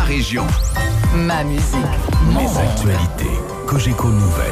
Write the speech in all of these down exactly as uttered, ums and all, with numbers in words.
région. Ma musique. Mon Les monde. actualités. Cogeco Nouvelles.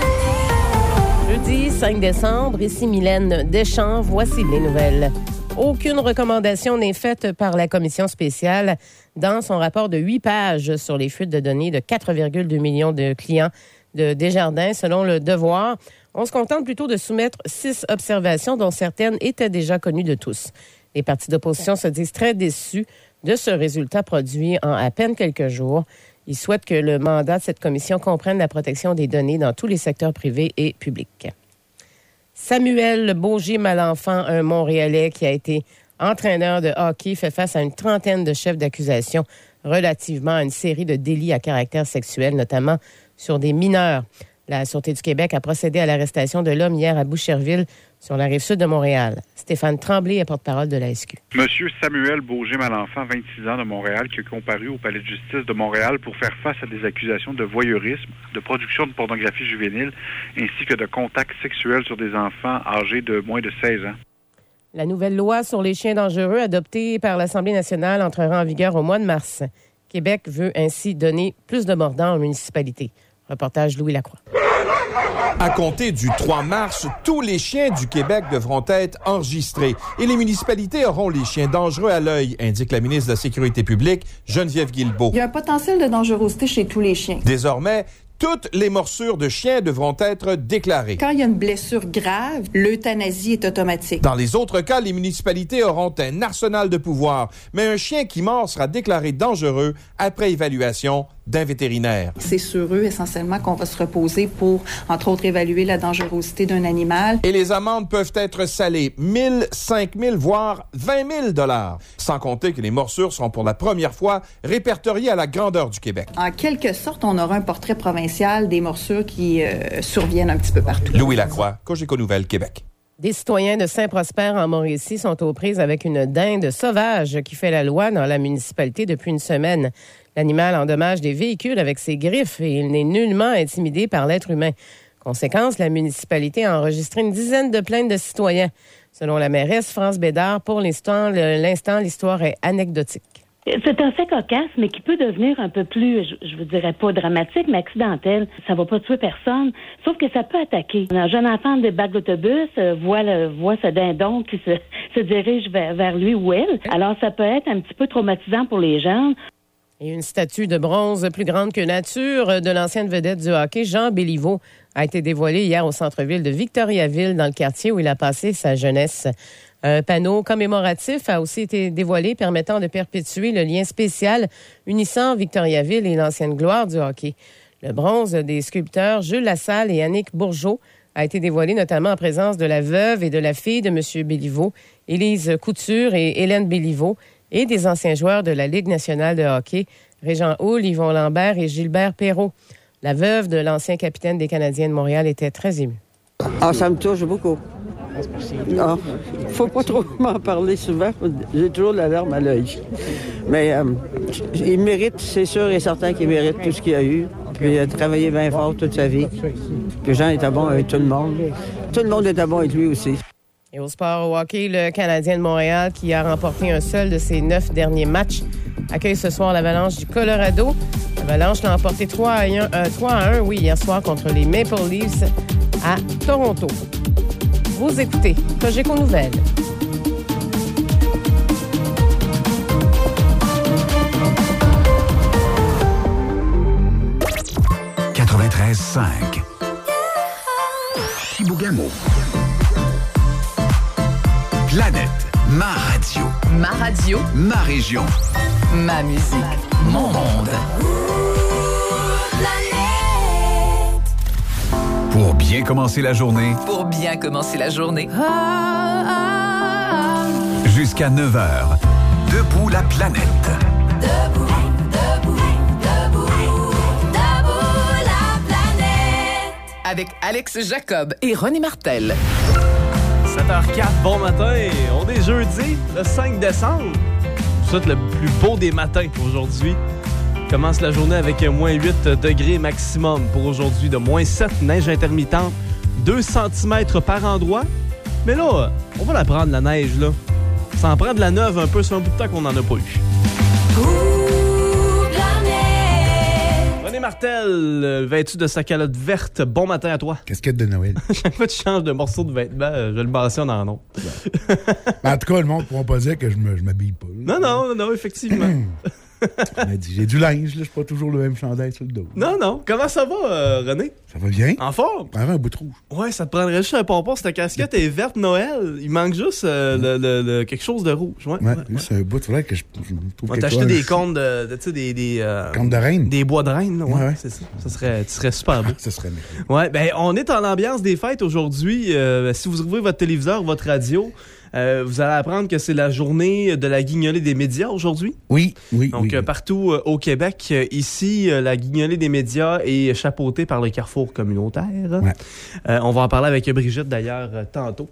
Jeudi cinq décembre, ici Mylène Deschamps, voici les nouvelles. Aucune recommandation n'est faite par la commission spéciale dans son rapport de huit pages sur les fuites de données de quatre virgule deux millions de clients de Desjardins, selon le Devoir. On se contente plutôt de soumettre six observations dont certaines étaient déjà connues de tous. Les partis d'opposition se disent très déçus de ce résultat produit en à peine quelques jours. Ils souhaitent que le mandat de cette commission comprenne la protection des données dans tous les secteurs privés et publics. Samuel Beaugé-Malenfant, un Montréalais qui a été entraîneur de hockey, fait face à une trentaine de chefs d'accusation relativement à une série de délits à caractère sexuel, notamment sur des mineurs. La Sûreté du Québec a procédé à l'arrestation de l'homme hier à Boucherville, sur la rive sud de Montréal. Stéphane Tremblay est porte-parole de la S Q. Monsieur Samuel Beaugé-Malenfant, vingt-six ans, de Montréal, qui a comparu au Palais de justice de Montréal pour faire face à des accusations de voyeurisme, de production de pornographie juvénile, ainsi que de contacts sexuels sur des enfants âgés de moins de seize ans. La nouvelle loi sur les chiens dangereux, adoptée par l'Assemblée nationale, entrera en vigueur au mois de mars. Québec veut ainsi donner plus de mordants aux municipalités. Reportage Louis Lacroix. À compter du trois mars, tous les chiens du Québec devront être enregistrés et les municipalités auront les chiens dangereux à l'œil, indique la ministre de la Sécurité publique, Geneviève Guilbeault. Il y a un potentiel de dangerosité chez tous les chiens. Désormais, toutes les morsures de chiens devront être déclarées. Quand il y a une blessure grave, l'euthanasie est automatique. Dans les autres cas, les municipalités auront un arsenal de pouvoirs, mais un chien qui mord sera déclaré dangereux après évaluation d'un vétérinaire. C'est sur eux essentiellement qu'on va se reposer pour, entre autres, évaluer la dangerosité d'un animal. Et les amendes peuvent être salées mille, cinq mille, voire vingt mille dollars. Sans compter que les morsures seront pour la première fois répertoriées à la grandeur du Québec. En quelque sorte, on aura un portrait provincial des morsures qui euh, surviennent un petit peu partout. Louis Lacroix, Cogeco Nouvelles, Québec. Des citoyens de Saint-Prosper en Mauricie sont aux prises avec une dinde sauvage qui fait la loi dans la municipalité depuis une semaine. L'animal endommage des véhicules avec ses griffes et il n'est nullement intimidé par l'être humain. Conséquence, la municipalité a enregistré une dizaine de plaintes de citoyens. Selon la mairesse France Bédard, pour l'instant, l'instant, l'histoire est anecdotique. C'est un fait cocasse, mais qui peut devenir un peu plus, je, je vous dirais pas dramatique, mais accidentel. Ça va pas tuer personne, sauf que ça peut attaquer. Un jeune enfant débarque d'autobus, euh, voit, le, voit ce dindon qui se, se dirige vers, vers lui ou elle. Alors, ça peut être un petit peu traumatisant pour les jeunes. Et une statue de bronze plus grande que nature de l'ancienne vedette du hockey, Jean Béliveau, a été dévoilée hier au centre-ville de Victoriaville, dans le quartier où il a passé sa jeunesse. Un panneau commémoratif a aussi été dévoilé permettant de perpétuer le lien spécial unissant Victoriaville et l'ancienne gloire du hockey. Le bronze des sculpteurs Jules Lassalle et Annick Bourgeault a été dévoilé notamment en présence de la veuve et de la fille de M. Béliveau, Élise Couture et Hélène Béliveau, et des anciens joueurs de la Ligue nationale de hockey, Régent Houle, Yvon Lambert et Gilbert Perrault. La veuve de l'ancien capitaine des Canadiens de Montréal était très émue. Ah, ça me touche beaucoup. Non, faut pas trop m'en parler souvent. J'ai toujours la larme à l'œil. Mais euh, il mérite, c'est sûr et certain qu'il mérite tout ce qu'il a eu. Puis il a travaillé bien fort toute sa vie. Puis Jean était bon avec tout le monde. Tout le monde était bon avec lui aussi. Et au sport, au hockey, le Canadien de Montréal, qui a remporté un seul de ses neuf derniers matchs, accueille ce soir l'Avalanche du Colorado. L'Avalanche l'a emporté trois à un, euh, trois à un, oui, hier soir contre les Maple Leafs à Toronto. Vous écoutez Cogeco Nouvelles. quatre-vingt-treize cinq. Chibougamau. Planète, ma radio. Ma radio. Ma région. Ma musique. Mon monde. Pour bien commencer la journée. Pour bien commencer la journée. Jusqu'à neuf heures. Debout la planète. Debout, debout, debout, debout la planète. Avec Alex Jacob et René Martel. sept heures quatre, bon matin. On est jeudi, le cinq décembre. Je vous souhaite le plus beau des matins aujourd'hui. Commence la journée avec un moins huit degrés maximum pour aujourd'hui, de moins sept, neige intermittente, deux centimètres par endroit. Mais là, on va la prendre, la neige, là. Ça en prend de la neuve un peu, c'est un bout de temps qu'on n'en a pas eu. Ouh, Martel, euh, vêtu de sa calotte verte. Bon matin à toi. Casquette de Noël. Chaque fois que tu changes de morceau de vêtement, euh, je le mentionne en nom. Ben, en tout cas, le monde ne pourra pas dire que je me, je m'habille pas. Non, non, non, non, effectivement. dit, j'ai du linge, là, je suis pas toujours le même chandail sur le dos. Non, non. Comment ça va, euh, René? Ça va bien? En forme? Prends un bout de rouge. Ouais, ça te prendrait juste un pompon. Si ta casquette est verte Noël, il manque juste euh, le, le, le, quelque chose de rouge. Ouais, ouais, ouais, ouais. C'est un bout, il faudrait que je, je trouve On quelque t'a acheté chose. des cônes de, de tu sais, des... des euh, Cônes de reine? Des bois de reine, là, ouais, ouais, ouais. c'est ça. Ça serait, tu serais super beau. Ça serait merveilleux. Ouais, ben, on est en ambiance des fêtes aujourd'hui. Euh, si vous ouvrez votre téléviseur, votre radio... Euh, vous allez apprendre que c'est la journée de la guignolée des médias aujourd'hui. Oui, oui, Donc, oui. euh, partout euh, au Québec, euh, ici, euh, la guignolée des médias est chapeautée par le Carrefour communautaire. Ouais. Euh, on va en parler avec Brigitte, d'ailleurs, euh, tantôt,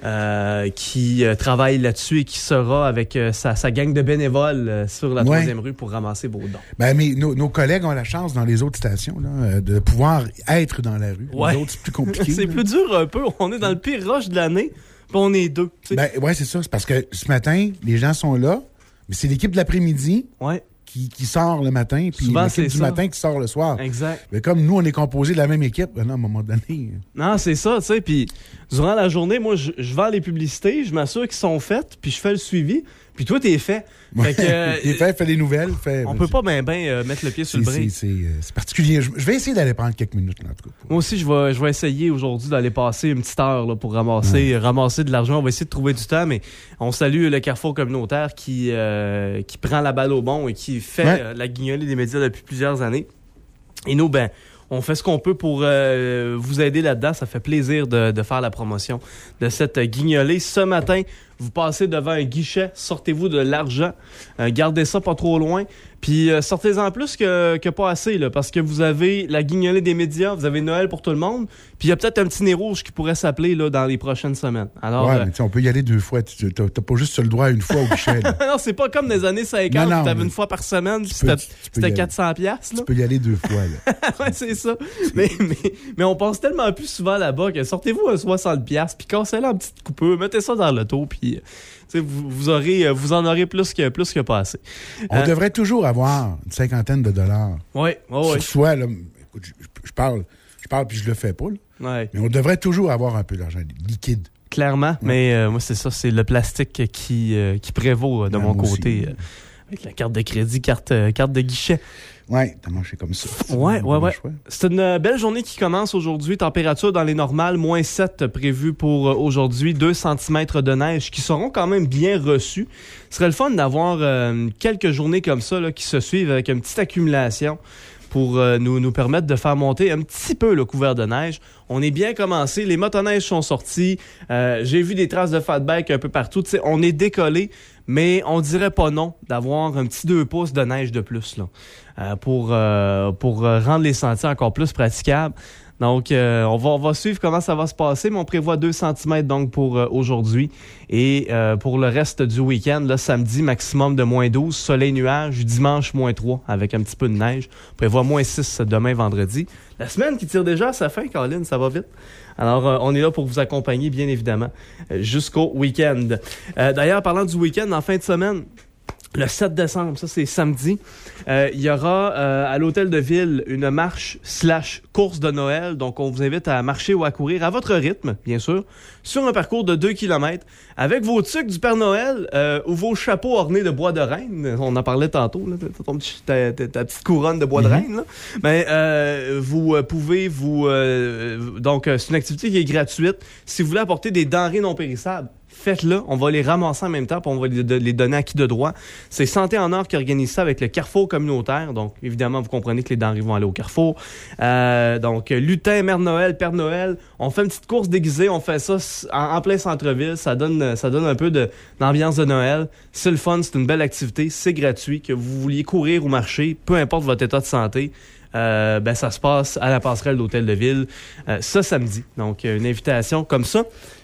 euh, qui euh, travaille là-dessus et qui sera avec euh, sa, sa gang de bénévoles euh, sur la Ouais. troisième rue pour ramasser vos dons. Ben, mais nos, nos collègues ont la chance dans les autres stations là, euh, de pouvoir être dans la rue. Ouais. Les autres, c'est plus compliqué. C'est là. plus dur un peu. On est dans le pire rush de l'année, puis on est deux. tu sais. Ben, ouais, c'est ça. C'est parce que ce matin, les gens sont là, mais c'est l'équipe de l'après-midi Ouais. qui, qui sort le matin, puis Souvent, l'équipe c'est du ça. matin qui sort le soir. Exact. Mais comme nous, on est composé de la même équipe, ben non, à un moment donné. Non, c'est ça, tu sais. Puis durant la journée, moi, je, je vends les publicités, je m'assure qu'ils sont faites, puis je fais le suivi. Puis toi, t'es fait. Fait que, euh, Il fait, fait des nouvelles. Fait, on peut pas bien ben, ben, mettre le pied sur le c'est, brick. c'est, c'est, euh, c'est particulier. Je, je vais essayer d'aller prendre quelques minutes, là, en tout cas. Moi aussi, je vais, je vais essayer aujourd'hui d'aller passer une petite heure là, pour ramasser, Ouais. ramasser de l'argent. On va essayer de trouver du temps, mais on salue le Carrefour communautaire qui, euh, qui prend la balle au bon et qui fait Ouais. euh, la guignolée des médias depuis plusieurs années. Et nous, ben, on fait ce qu'on peut pour euh, vous aider là-dedans. Ça fait plaisir de, de faire la promotion de cette guignolée. Ce matin, vous passez devant un guichet, sortez-vous de l'argent, euh, gardez ça pas trop loin, puis euh, sortez-en plus que, que pas assez, là, parce que vous avez la guignolée des médias, vous avez Noël pour tout le monde, puis il y a peut-être un petit nez rouge qui pourrait s'appeler là, dans les prochaines semaines. Alors, ouais, euh, mais tu sais, on peut y aller deux fois. Tu t'as, t'as pas juste le droit une fois au guichet. Là. non, c'est pas comme des années cinquante, Non, non, où t'avais mais une fois par semaine, puis tu peux- c'était, tu peux y c'était aller. quatre cents piastres. Tu peux y aller deux fois. Là. Ouais, c'est ça. Mais, mais, mais on passe tellement plus souvent là-bas que sortez-vous un soixante piastres, puis cassez-le en petite coupure, mettez ça dans l'auto, puis tu sais, vous, vous, aurez, vous en aurez plus que, plus que pas assez. On Euh, devrait toujours avoir une cinquantaine de dollars Oui, oui, oui. sur soi. Là. Écoute, je, je parle, je parle puis je le fais pas. Là. Ouais. Mais on devrait toujours avoir un peu d'argent liquide. Clairement, mais euh, moi, c'est ça, c'est le plastique qui, euh, qui prévaut euh, de Ouais, mon moi aussi. côté. euh, avec la carte de crédit, carte, euh, carte de guichet. Ouais, t'as mangé comme ça. Ouais, ouais, ouais. Choix. C'est une euh, belle journée qui commence aujourd'hui. Température dans les normales, moins sept prévu pour euh, aujourd'hui. deux centimètres de neige qui seront quand même bien reçus. Ce serait le fun d'avoir euh, quelques journées comme ça là, qui se suivent avec une petite accumulation pour euh, nous, nous permettre de faire monter un petit peu le couvert de neige. On est bien commencé. Les motoneiges sont sortis. Euh, j'ai vu des traces de fatbike un peu partout. Tu sais, on est décollé, mais on dirait pas non d'avoir un petit deux pouces de neige de plus là, euh, pour, euh, pour euh, rendre les sentiers encore plus praticables. Donc, euh, on, va, on va suivre comment ça va se passer, mais on prévoit deux centimètres donc pour euh, aujourd'hui. Et euh, pour le reste du week-end, là, samedi, maximum de moins douze, soleil-nuage, dimanche, moins trois, avec un petit peu de neige. On prévoit moins six demain, vendredi. La semaine qui tire déjà à sa fin, Colin, ça va vite. Alors, euh, on est là pour vous accompagner, bien évidemment, euh, jusqu'au week-end. Euh, d'ailleurs, parlant du week-end, en fin de semaine, le sept décembre, ça c'est samedi, euh, il y aura euh, à l'Hôtel de Ville une marche slash course de Noël. Donc, on vous invite à marcher ou à courir à votre rythme, bien sûr, sur un parcours de deux kilomètres avec vos tucs du Père Noël euh, ou vos chapeaux ornés de bois de reine. On en parlait tantôt, là, ton petit- ta, ta- ta petite couronne de bois de reine. Là. Mais euh, vous euh, pouvez vous... Euh, donc, euh, c'est une activité qui est gratuite. Si vous voulez apporter des denrées non périssables, faites-le. On va les ramasser en même temps puis on va les, de- les donner à qui de droit. C'est Santé en Or qui organise ça avec le Carrefour communautaire. Donc, évidemment, vous comprenez que les denrées vont aller au Carrefour. Euh, donc, lutin, Mère Noël, Père Noël. On fait une petite course déguisée. On fait ça en, en plein centre-ville. Ça donne, ça donne un peu de, d'ambiance de Noël. C'est le fun. C'est une belle activité. C'est gratuit. Que vous vouliez courir ou marcher, peu importe votre état de santé. Euh, ben ça se passe à la passerelle d'Hôtel de Ville euh, ce samedi. Donc, une invitation comme ça.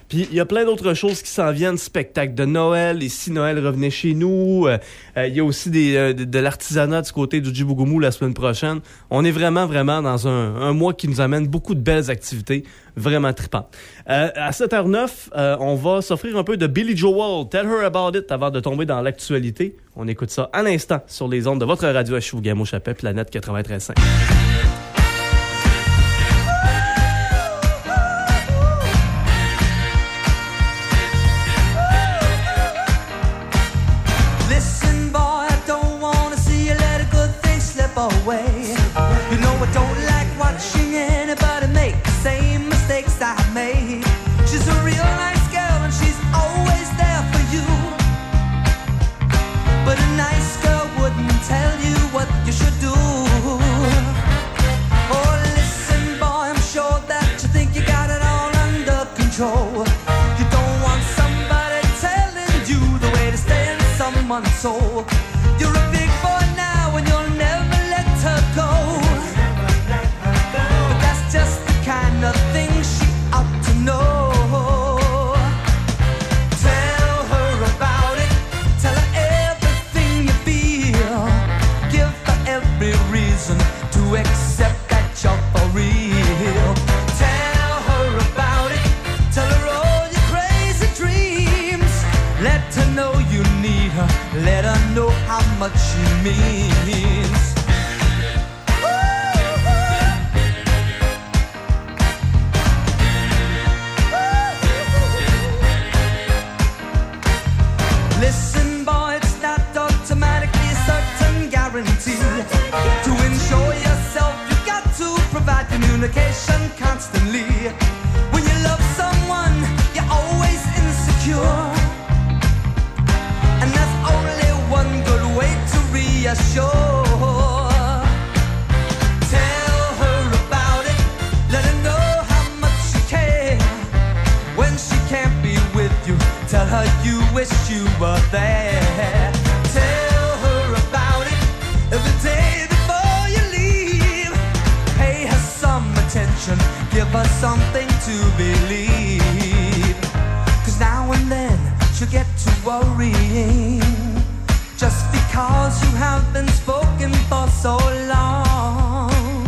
Puis il y a plein d'autres choses qui s'en viennent, spectacles de Noël, et si Noël revenait chez nous, euh, euh, il y a aussi des, euh, de, de l'artisanat du côté du Djibougoumou la semaine prochaine. On est vraiment, vraiment dans un, un mois qui nous amène beaucoup de belles activités, vraiment trippant. Euh, à sept heures neuf, euh, on va s'offrir un peu de Billy Joel, Tell Her About It, avant de tomber dans l'actualité. On écoute ça à l'instant sur les ondes de votre radio à Chibougamau-Chapelle, Planète quatre-vingt-treize cinq. Away. You know I don't like watching anybody make the same mistakes I made. She's a real nice girl and she's always there for you. But a nice girl wouldn't tell you what you should do. Oh, listen, boy, I'm sure that you think you got it all under control. You don't want somebody telling you the way to stay in someone's soul. You're a big boy now and you'll never her go. But that's just the kind of thing she ought to know. Tell her about it, tell her everything you feel. Give her every reason to accept that you're for real. Tell her about it, tell her all your crazy dreams. Let her know you need her, let her know how much she means. Listen, boy, it's not automatically a certain guarantee. To ensure yourself, you got to provide communication constantly. When you love someone, you're always insecure. And there's only one good way to reassure. Tell her about it, let her know how much you care. When she can't be with you, tell her you wish you were there. Tell her about it every day before you leave. Pay her some attention, give her something to believe. Cause now and then she'll get to worrying, just because you have been spoken for so long.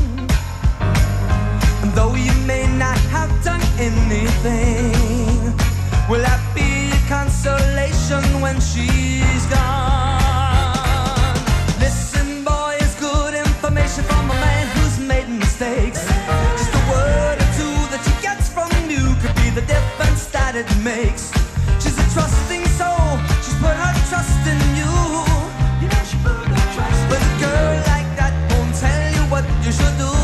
And though you may not have done anything, will that be a consolation when she's gone? Listen, boy, it's good information from a man who's made mistakes. Just a word or two that she gets from you could be the difference that it makes. She's a trusting soul, she's put her trust in you. You know she put her trust in you. But a girl like that won't tell you what you should do.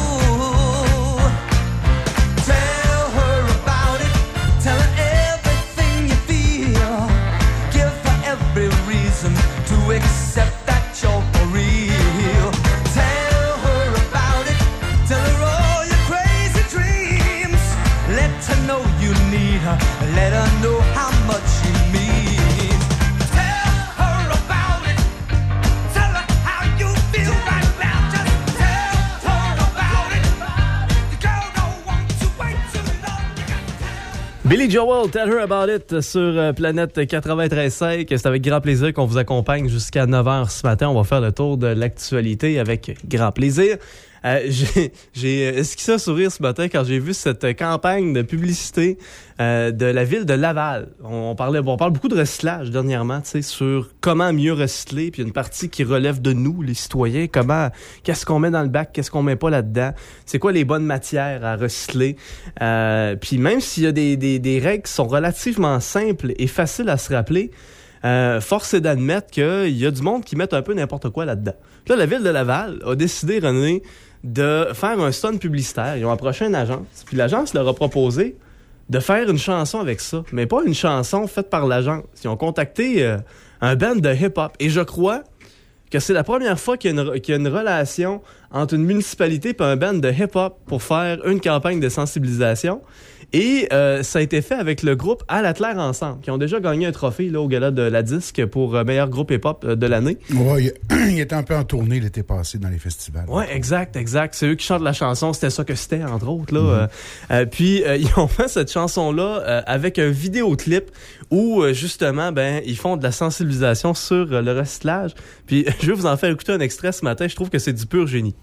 Tell her about it, tell her everything you feel. Give her every reason to accept that you're for real. Tell her about it, tell her all your crazy dreams. Let her know you need her, let her know how much she means. Tell her about it, tell her how you feel right now. Just tell her about it. The girl don't want to wait too long. Billy Joel, Tell Her About It sur euh, Planète quatre-vingt-treize cinq. C'est avec grand plaisir qu'on vous accompagne jusqu'à neuf heures ce matin. On va faire le tour de l'actualité avec grand plaisir. Euh, j'ai, j'ai esquissé un sourire ce matin quand j'ai vu cette campagne de publicité euh, de la ville de Laval. On, on parlait, bon, on parle beaucoup de recyclage dernièrement, tu sais, sur comment mieux recycler. Puis il y a une partie qui relève de nous, les citoyens. Comment, qu'est-ce qu'on met dans le bac, qu'est-ce qu'on met pas là-dedans. C'est quoi les bonnes matières à recycler. Euh, puis même s'il y a des, des, des règles qui sont relativement simples et faciles à se rappeler, Euh, force est d'admettre qu'il y a du monde qui met un peu n'importe quoi là-dedans. Puis là, la ville de Laval a décidé, René, de faire un stunt publicitaire. Ils ont approché une agence, puis l'agence leur a proposé de faire une chanson avec ça, mais pas une chanson faite par l'agence. Ils ont contacté euh, un band de hip-hop. Et je crois que c'est la première fois qu'il y a une, qu'il y a une relation entre une municipalité et un band de hip-hop pour faire une campagne de sensibilisation. Et euh, ça a été fait avec le groupe À la Claire Ensemble, qui ont déjà gagné un trophée là, au gala de la disque pour euh, meilleur groupe hip-hop euh, de l'année. Oui, il était un peu en tournée l'été passé dans les festivals. Oui, exact, exact. C'est eux qui chantent la chanson. C'était ça que c'était, entre autres. Là. Mm-hmm. Euh, euh, puis, euh, ils ont fait cette chanson-là euh, avec un vidéoclip où, euh, justement, ben ils font de la sensibilisation sur euh, le recyclage. Puis, je vais vous en faire écouter un extrait ce matin. Je trouve que c'est du pur génie.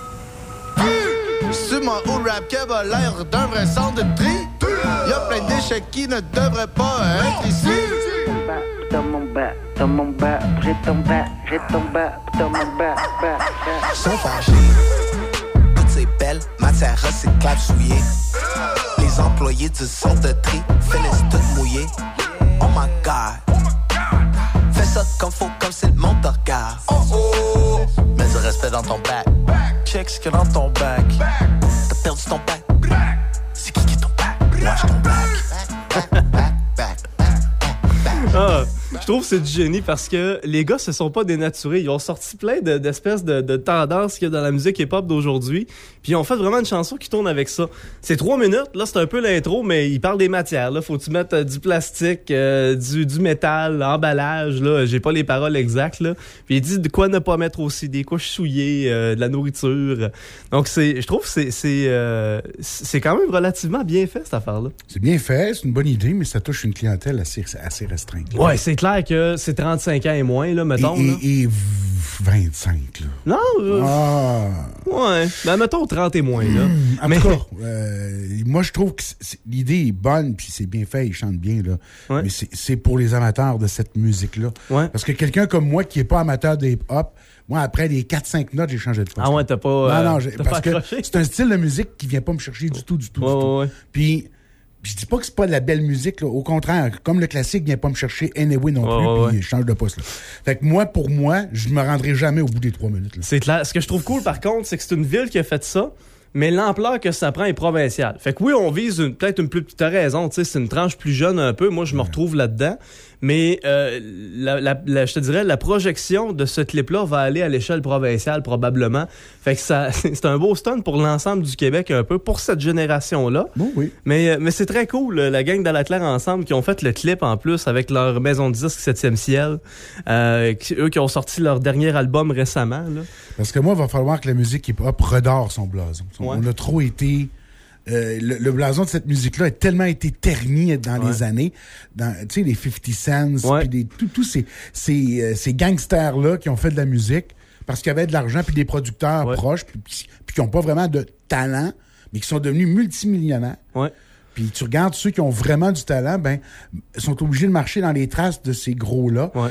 Sur mon old rap cab a l'air d'un vrai centre de tri. Y'a plein de déchets qui ne devraient pas être ici. Dans mon bas, dans mon bas, retombe bas, retombe bas, dans mon bas, bas, bas. Sont fâchés. Toutes ces belles matières recyclables souillées. Les employés du centre de tri finissent toutes mouillées. Oh my god. Fais ça comme faut, comme c'est le monde te regarde. Oh oh. Mets du respect dans ton bac. Check ce qu'il y a dans ton bac. T'as perdu ton bac. C'est qui qui est ton bac? Watch ton bac. Back, back, back, back. Ah, je trouve que c'est du génie parce que les gars se sont pas dénaturés. Ils ont sorti plein de, d'espèces de, de tendances qu'il y a dans la musique hip-hop d'aujourd'hui. Puis ils ont fait vraiment une chanson qui tourne avec ça. C'est trois minutes. Là, c'est un peu l'intro, mais ils parlent des matières. Là, faut-tu mettre euh, du plastique, euh, du, du métal, l'emballage. Là, j'ai pas les paroles exactes. Là. Puis il dit de quoi ne pas mettre aussi, des couches souillées, euh, de la nourriture. Donc c'est, je trouve que c'est, c'est, euh, c'est quand même relativement bien fait cette affaire-là. C'est bien fait, c'est une bonne idée, mais ça touche une clientèle assez, assez restreinte. Là. Ouais, c'est clair que c'est trente-cinq ans et moins, là, mettons. Et, là. et, et vingt-cinq, là. Non, euh, ah. ouais. Ben, mettons trente et moins, là. Mmh, en mais... tout cas, euh, moi, je trouve que c'est, c'est, l'idée est bonne, puis c'est bien fait, ils chantent bien, là. Ouais. Mais c'est, c'est pour les amateurs de cette musique-là. Ouais. Parce que quelqu'un comme moi, qui n'est pas amateur de hip-hop, moi, après les quatre cinq notes, j'ai changé de poste. Ah ouais, t'as pas... Euh, non, non, j'ai, t'as parce pas que c'est un style de musique qui vient pas me chercher du tout, du tout, ouais, du tout. Ouais, ouais. Puis... je dis pas que c'est pas de la belle musique, là. Au contraire, comme le classique vient pas me chercher anyway non plus, ouais, puis ouais. je change de poste, là. Fait que moi, pour moi, je me rendrai jamais au bout des trois minutes, là. C'est clair. Ce que je trouve cool, par contre, c'est que c'est une ville qui a fait ça, mais l'ampleur que ça prend est provinciale. Fait que oui, on vise une, peut-être une plus petite raison, tu sais, c'est une tranche plus jeune un peu. Moi, je me ouais. retrouve là-dedans. Mais euh, la, la, la, je te dirais, la projection de ce clip-là va aller à l'échelle provinciale probablement. Fait que ça, c'est un beau stunt pour l'ensemble du Québec un peu, pour cette génération-là. Bon, oui. Mais, mais c'est très cool, la gang d'À la Claire ensemble qui ont fait le clip en plus avec leur maison de disque septième ciel. Euh, qui, eux qui ont sorti leur dernier album récemment. Là. Parce que moi, il va falloir que la musique hip-hop redore son blason. Ouais. On a trop été... Euh, le, le blason de cette musique-là a tellement été terni dans ouais. les années. Tu sais, les fifty cents, ouais. puis tous ces, ces, euh, ces gangsters-là qui ont fait de la musique parce qu'il y avait de l'argent, puis des producteurs ouais. proches, puis, puis qui n'ont pas vraiment de talent, mais qui sont devenus multimillionnaires. Ouais. Puis tu regardes ceux qui ont vraiment du talent, ben sont obligés de marcher dans les traces de ces gros-là. Ouais.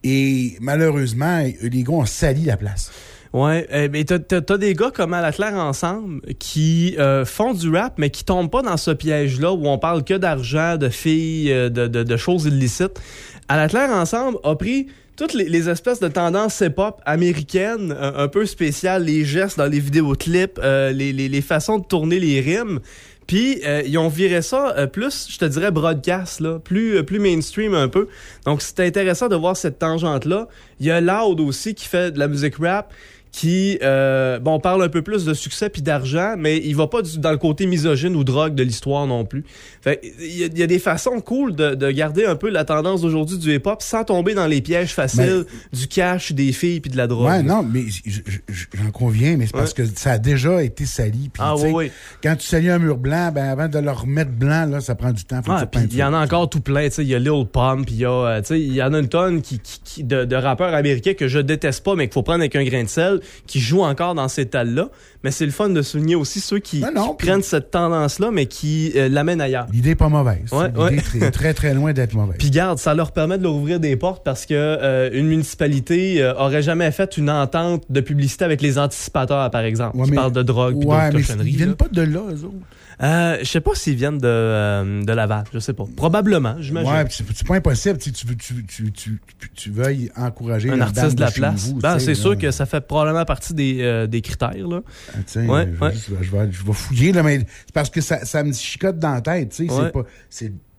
Et malheureusement, les gars ont sali la place. Ouais, euh, mais t'as, t'as, t'as des gars comme À la Claire ensemble qui euh, font du rap, mais qui tombent pas dans ce piège-là où on parle que d'argent, de filles, de, de, de choses illicites. À la Claire ensemble a pris toutes les, les espèces de tendances hip-hop américaines, un, un peu spéciales, les gestes dans les vidéoclips, euh, les, les, les façons de tourner les rimes. Puis euh, ils ont viré ça euh, plus, je te dirais, broadcast, là, plus, euh, plus mainstream un peu. Donc c'est intéressant de voir cette tangente-là. Il y a Loud aussi qui fait de la musique rap, qui, euh, bon, parle un peu plus de succès puis d'argent, mais il va pas du, dans le côté misogyne ou drogue de l'histoire non plus. Fait il y, y a des façons cool de, de garder un peu la tendance d'aujourd'hui du hip-hop sans tomber dans les pièges faciles mais, du cash, des filles puis de la drogue. Ouais, non, mais je, je, j'en conviens, mais c'est ouais. parce que ça a déjà été sali. Pis, ah oui, oui. Quand tu salis un mur blanc, ben avant de le remettre blanc, là, ça prend du temps. Faut ah, il y en a encore tout plein. Il y a Lil Pump, puis il y a, il y en a une tonne qui, qui, qui, de, de rappeurs américains que je déteste pas, mais qu'il faut prendre avec un grain de sel, qui jouent encore dans ces tales-là. Mais c'est le fun de souligner aussi ceux qui, non, non, qui prennent cette tendance-là, mais qui euh, l'amènent ailleurs. L'idée n'est pas mauvaise. Ouais, L'idée ouais. est très, très, très loin d'être mauvaise. Puis garde, ça leur permet de leur ouvrir des portes parce que euh, une municipalité euh, aurait jamais fait une entente de publicité avec les anticipateurs, par exemple, ouais, qui mais, parlent de drogue et ouais, d'autres cochonneries. Ils viennent là. pas de là, eux autres. Euh, je sais pas s'ils viennent de, euh, de Laval, je sais pas. Probablement, j'imagine. Ouais, c'est, c'est pas impossible. Tu, tu, tu, tu, tu, tu veuilles encourager un artiste de la de place. Vous, ben, c'est là. sûr que ça fait probablement partie des, euh, des critères. Là. Ah, tiens, ouais, je, ouais. Juste, je, vais, je vais fouiller, là, mais c'est parce que ça, ça me chicote dans la tête. Tu sais, ouais. c'est pas, c'est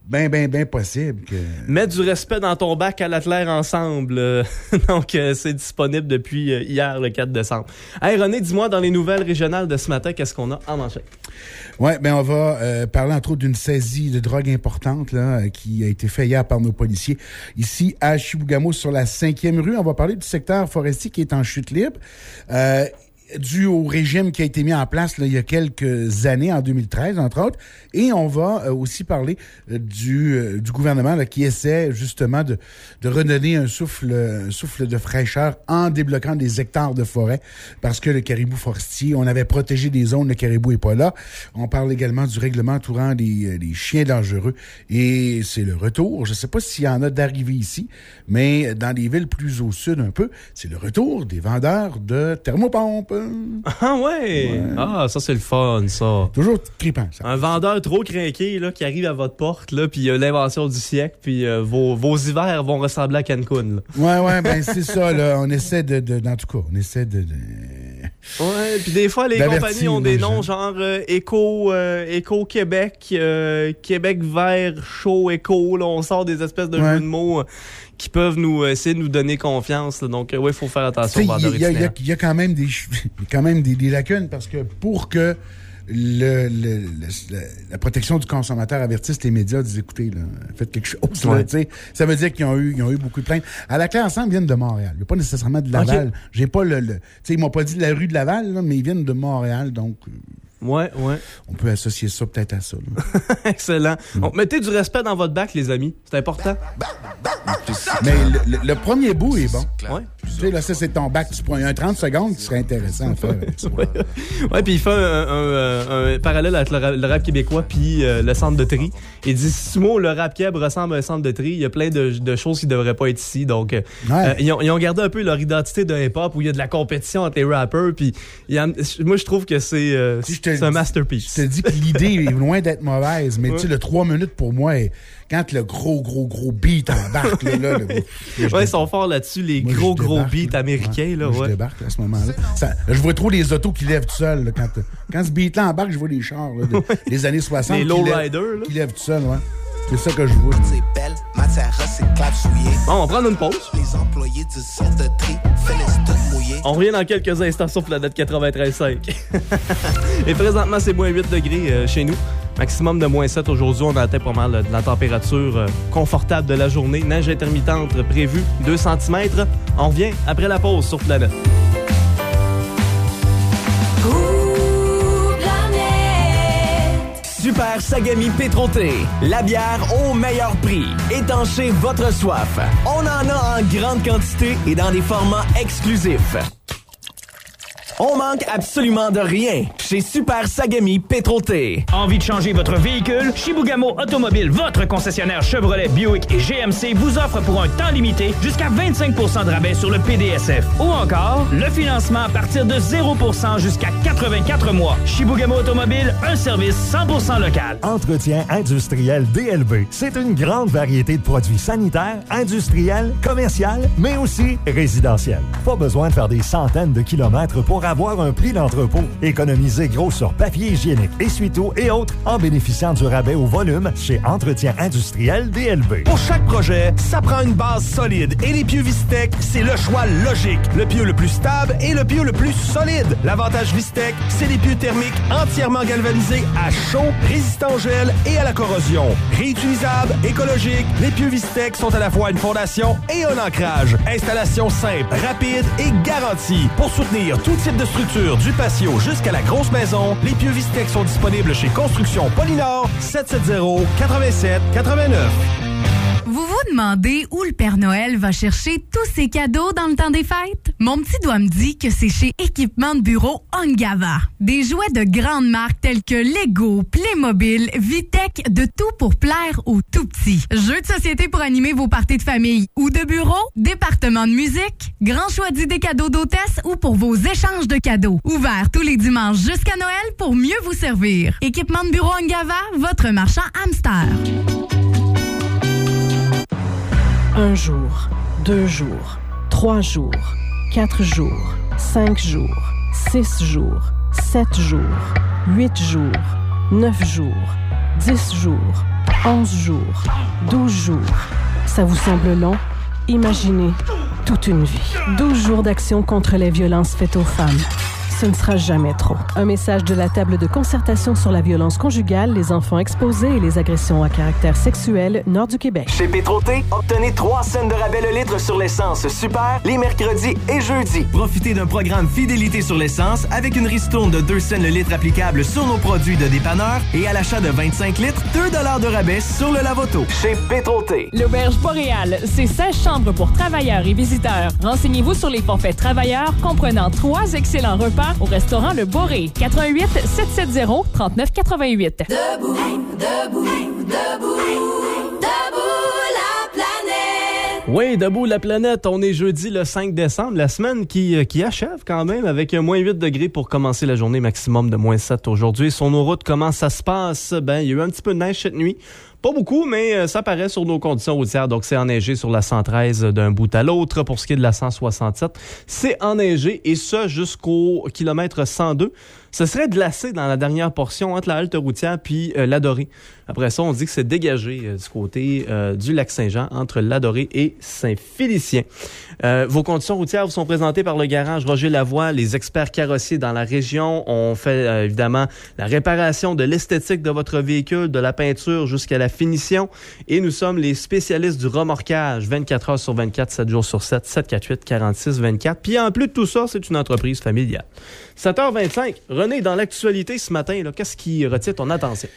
bien, bien, bien possible que... Mets du respect dans ton bac à l'athlète ensemble. Euh, donc, euh, c'est disponible depuis euh, hier, le quatre décembre. Hey, René, dis-moi, dans les nouvelles régionales de ce matin, qu'est-ce qu'on a en manchette? Oui, ben on va euh, parler entre autres d'une saisie de drogue importante là, euh, qui a été faite hier par nos policiers ici à Chibougamau sur la cinquième rue. On va parler du secteur forestier qui est en chute libre. Euh, dû au régime qui a été mis en place là, il y a quelques années, en deux mille treize, entre autres. Et on va euh, aussi parler euh, du, euh, du gouvernement là, qui essaie justement de, de redonner un souffle, un souffle de fraîcheur en débloquant des hectares de forêt parce que le caribou forestier, on avait protégé des zones, le caribou est pas là. On parle également du règlement entourant des, des chiens dangereux et c'est le retour. Je sais pas s'il y en a d'arrivés ici, mais dans les villes plus au sud un peu, c'est le retour des vendeurs de thermopompes. Ah ouais. ouais! Ah, ça, c'est le fun, ça. Toujours trippant, ça. Un vendeur trop craqué, là, qui arrive à votre porte, là, puis il a l'invention du siècle, puis euh, vos, vos hivers vont ressembler à Cancun, là. Ouais, ouais, ben c'est ça, là. On essaie de, de... En tout cas, on essaie de... de... Ouais, puis des fois, les compagnies ont des noms genre euh, Éco, euh, Éco Québec, euh, Québec vert, chaud, Éco, là. On sort des espèces de ouais. jeux de mots... Euh, qui peuvent nous essayer de nous donner confiance. Là. Donc, oui, il faut faire attention aux vendeurs itinérants. Il y, y a quand même des, quand même des, des lacunes parce que pour que le, le, le, la protection du consommateur avertisse les médias, disent écoutez, là, faites quelque chose. Ouais. Là, ça veut dire qu'ils ont eu, ils ont eu beaucoup de plaintes. À la clé ensemble, ils viennent de Montréal. Il n'y a pas nécessairement de Laval. Okay. J'ai pas le, le ils m'ont pas dit de la rue de Laval, là, mais ils viennent de Montréal, donc. Ouais, ouais. On peut associer ça peut-être à ça. Excellent. Mm. Donc, mettez du respect dans votre bac, les amis. C'est important. Mais le, le, le premier bout est bon. Ouais. Tu sais, là, ça, c'est ton bac. Tu prends un trente secondes qui serait intéressant à faire. ouais, ouais puis il fait un, un, un, un parallèle avec le rap, le rap québécois puis euh, le centre de tri. Il dit, si moi, le rap québécois ressemble à un centre de tri, il y a plein de, de choses qui ne devraient pas être ici. Donc, ouais. euh, ils, ont, ils ont gardé un peu leur identité de hip-hop où il y a de la compétition entre les rappers. Puis, il a, moi, je trouve que c'est, euh, si c'est un masterpiece. Je te dis que l'idée est loin d'être mauvaise, mais ouais. tu sais, le trois minutes pour moi, est, quand le gros, gros, gros beat embarque, là, là, là, là ouais, ils sont forts là-dessus, les moi, gros, gros beats là. américains, ouais, là, moi, ouais. Je débarque à ce moment-là. Ça, je vois trop les autos qui lèvent tout seuls, là, quand, quand ce beat-là embarque, je vois les chars, là, de, les années soixante. Les lowriders, là. Qui lèvent tout seuls, ouais. C'est ça que je vois. C'est belle, matière, c'est clap souillé. Bon, on va prendre une pause. Les employés du centre de tri finissent tout mouillés. On revient dans quelques instants sur Planète quatre-vingt-treize cinq. Et présentement, c'est moins huit degrés euh, chez nous. Maximum de moins sept aujourd'hui. On a atteint pas mal de la température euh, confortable de la journée. Neige intermittente prévue, deux centimètres. On revient après la pause sur Planète. Super Sagami Pétrothé, la bière au meilleur prix. Étanchez votre soif. On en a en grande quantité et dans des formats exclusifs. On manque absolument de rien chez Super Sagami Pétrothé. Envie de changer votre véhicule? Chibougamau Automobile, votre concessionnaire Chevrolet, Buick et G M C vous offre pour un temps limité jusqu'à vingt-cinq pour cent de rabais sur le P D S F. Ou encore, le financement à partir de zéro pour cent jusqu'à quatre-vingt-quatre mois. Chibougamau Automobile, un service cent pour cent local. Entretien industriel D L B. C'est une grande variété de produits sanitaires, industriels, commerciaux, mais aussi résidentiels. Pas besoin de faire des centaines de kilomètres pour avoir un prix d'entrepôt. Économisez gros sur papier hygiénique, essuie-tout et autres en bénéficiant du rabais au volume chez Entretien industriel D L B. Pour chaque projet, ça prend une base solide et les pieux Vistec, c'est le choix logique. Le pieu le plus stable et le pieu le plus solide. L'avantage Vistec, c'est les pieux thermiques entièrement galvanisés à chaud, résistants au gel et à la corrosion. Réutilisables, écologiques, les pieux Vistec sont à la fois une fondation et un ancrage. Installation simple, rapide et garantie. Pour soutenir tout type de structure, du patio jusqu'à la grosse maison, les pieux Vistec sont disponibles chez Construction Polynord, sept cent soixante, quatre-vingt-sept, quatre-vingt-neuf. Vous vous demandez où le Père Noël va chercher tous ses cadeaux dans le temps des fêtes? Mon petit doigt me dit que c'est chez Équipement de bureau Ongava. Des jouets de grandes marques telles que Lego, Playmobil, Vitech, de tout pour plaire aux tout-petits. Jeux de société pour animer vos parties de famille ou de bureau, département de musique, grand choix d'idées cadeaux d'hôtesse ou pour vos échanges de cadeaux. Ouvert tous les dimanches jusqu'à Noël pour mieux vous servir. Équipement de bureau Ongava, votre marchand hamster. Un jour, deux jours, trois jours, quatre jours, cinq jours, six jours, sept jours, huit jours, neuf jours, dix jours. onze jours, douze jours. Ça vous semble long? Imaginez toute une vie. douze jours d'action contre les violences faites aux femmes. Ce ne sera jamais trop. Un message de la table de concertation sur la violence conjugale, les enfants exposés et les agressions à caractère sexuel, Nord du Québec. Chez Pétroté, obtenez trois cents de rabais le litre sur l'essence super les mercredis et jeudis. Profitez d'un programme fidélité sur l'essence avec une ristourne de deux cents le litre applicable sur nos produits de dépanneur et à l'achat de vingt-cinq litres, deux dollars de rabais sur le lave-auto. Chez Pétroté. L'Auberge Boréal, c'est seize chambres pour travailleurs et visiteurs. Renseignez-vous sur les forfaits travailleurs comprenant trois excellents repas au restaurant Le Boré. quatre un huit sept sept zéro trois neuf huit huit. Debout, debout, debout, debout la planète. Oui, debout la planète, on est jeudi le cinq décembre, la semaine qui, qui achève quand même avec un moins huit degrés pour commencer la journée, maximum de moins sept aujourd'hui. Sur nos routes, comment ça se passe? Ben, il y a eu un petit peu de neige cette nuit. Pas beaucoup, mais ça paraît sur nos conditions routières. Donc, c'est enneigé sur la cent treize d'un bout à l'autre. Pour ce qui est de la cent soixante-sept, c'est enneigé et ce jusqu'au kilomètre cent deux. Ce serait glacé dans la dernière portion entre la halte routière puis euh, l'Adoré. Après ça, on dit que c'est dégagé euh, du côté euh, du Lac-Saint-Jean entre l'Adoré et Saint-Félicien. Euh, vos conditions routières vous sont présentées par le garage Roger Lavoie, les experts carrossiers dans la région. On fait euh, évidemment la réparation de l'esthétique de votre véhicule, de la peinture jusqu'à la finition. Et nous sommes les spécialistes du remorquage, vingt-quatre heures sur vingt-quatre, sept jours sur sept, sept cent quarante-huit quarante-six vingt-quatre. Puis en plus de tout ça, c'est une entreprise familiale. sept heures vingt-cinq. René, dans l'actualité ce matin, là, qu'est-ce qui retient ton attention?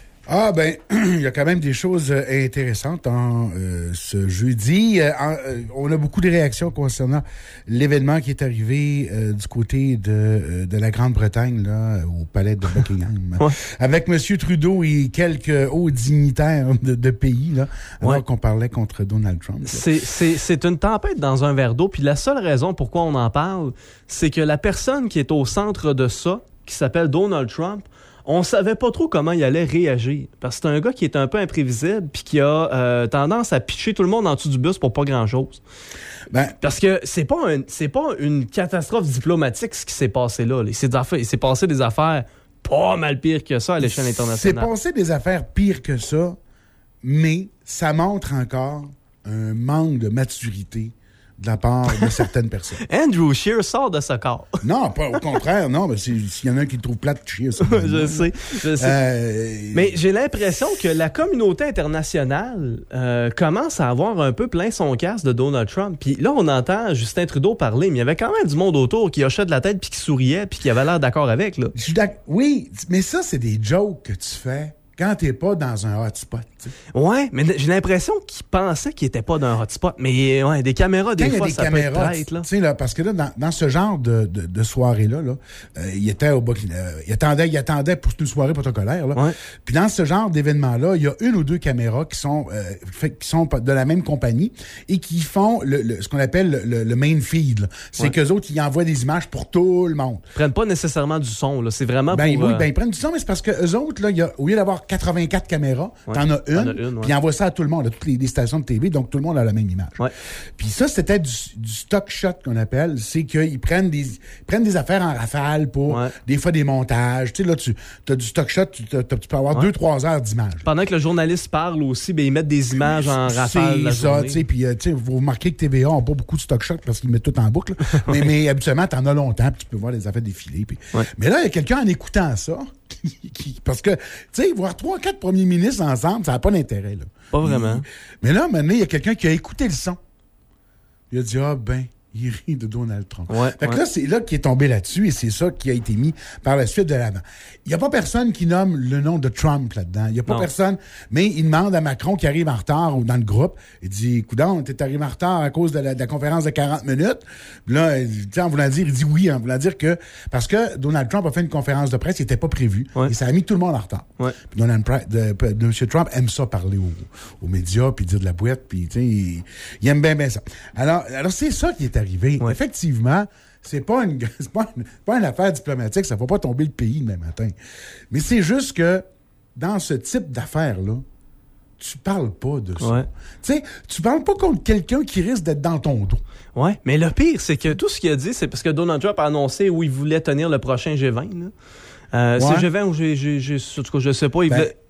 Ah ben, il y a quand même des choses euh, intéressantes en euh, ce jeudi. Euh, en, euh, on a beaucoup de réactions concernant l'événement qui est arrivé euh, du côté de, euh, de la Grande-Bretagne, là, au palais de Buckingham, ouais. Avec M. Trudeau et quelques hauts dignitaires de, de pays, là, alors ouais. qu'on parlait contre Donald Trump. C'est, c'est, c'est une tempête dans un verre d'eau, puis la seule raison pourquoi on en parle, c'est que la personne qui est au centre de ça, qui s'appelle Donald Trump, on savait pas trop comment il allait réagir. Parce que c'est un gars qui est un peu imprévisible puis qui a euh, tendance à pitcher tout le monde en dessous du bus pour pas grand-chose. Ben, parce que c'est pas un, c'est pas une catastrophe diplomatique ce qui s'est passé là. Il s'est, affaires, il s'est passé des affaires pas mal pires que ça à l'échelle internationale. C'est passé des affaires pires que ça, mais ça montre encore un manque de maturité de la part de certaines personnes. Andrew Scheer sort de ce corps. Non, pas au contraire, non. Mais s'il y en a un qui le trouve plate, Scheer, ça. je sais, je sais. Euh, mais j'ai l'impression que la communauté internationale euh, commence à avoir un peu plein son casque de Donald Trump. Puis là, on entend Justin Trudeau parler, mais il y avait quand même du monde autour qui hochait de la tête puis qui souriait puis qui avait l'air d'accord avec, là. Je suis d'accord. Oui, mais ça, c'est des jokes que tu fais quand t'es pas dans un hotspot. T'sais. Ouais, mais j'ai l'impression qu'il pensait qu'il était pas dans un hotspot. Mais ouais, des caméras, des quand fois, des ça caméras, peut être là. Tu sais, là, parce que là, dans, dans ce genre de, de, de soirée-là, là, euh, il était au euh, il attendait, il attendait pour une soirée protocolaire. Là. Ouais. Puis dans ce genre d'événement-là, il y a une ou deux caméras qui sont euh, fait, qui sont de la même compagnie et qui font le, le, ce qu'on appelle le, le main feed. Là. C'est ouais. qu'eux autres, ils envoient des images pour tout le monde. Ils prennent pas nécessairement du son, là. C'est vraiment ben, pour... Oui, euh... ben ils prennent du son, mais c'est parce qu'eux autres, là, il y a, au lieu d'avoir quatre-vingt-quatre caméras, ouais. t'en as une, t'en as une ouais. puis ils envoient ça à tout le monde, à toutes les, les stations de T V, donc tout le monde a la même image. Ouais. Puis ça, c'était du, du stock shot qu'on appelle, c'est qu'ils prennent des, ils prennent des affaires en rafale pour ouais. des fois des montages. Tu sais, là, tu as du stock shot, tu, tu peux avoir ouais. deux, trois heures d'images. Pendant que le journaliste parle aussi, ben, ils mettent des images en rafale. C'est la ça, tu sais, puis euh, vous remarquez que T V A n'a pas beaucoup de stock shot parce qu'ils mettent tout en boucle, mais, mais habituellement, t'en as longtemps, puis tu peux voir les affaires défiler. Puis... Ouais. Mais là, il y a quelqu'un en écoutant ça, qui, qui, parce que, tu sais, voir trois, quatre premiers ministres ensemble, ça n'a pas d'intérêt, là. Pas vraiment. Il, mais là, maintenant, il y a quelqu'un qui a écouté le son. Il a dit, ah ben, il rit de Donald Trump. Ouais, fait que ouais. là, c'est là qu'il est tombé là-dessus et c'est ça qui a été mis par la suite de l'avant. Il n'y a pas personne qui nomme le nom de Trump là-dedans. Il n'y a pas non. personne, mais il demande à Macron qui arrive en retard ou dans le groupe. Il dit, coudonc, t'es arrivé en retard à cause de la, de la conférence de quarante minutes. Puis là, en voulant dire, il dit oui, en voulant dire que, parce que Donald Trump a fait une conférence de presse qui n'était pas prévue. Ouais. Et ça a mis tout le monde en retard. Ouais. Puis Donald de, de, de, M. Trump aime ça parler aux, aux médias puis dire de la boîte puis, tu sais, il, il aime bien, bien ça. Alors, alors c'est ça qui est arrivé. Ouais. Effectivement, c'est pas une, c'est pas une, pas une affaire diplomatique, ça ne va pas tomber le pays demain matin. Mais c'est juste que dans ce type d'affaires-là, tu parles pas de ça. Ouais. Tu sais, tu parles pas contre quelqu'un qui risque d'être dans ton dos. Ouais, mais le pire, c'est que tout ce qu'il a dit, c'est parce que Donald Trump a annoncé où il voulait tenir le prochain G vingt. Là. Euh, ouais. C'est G vingt ou G, G, G, en tout cas, je sais pas. Il ben, voulait...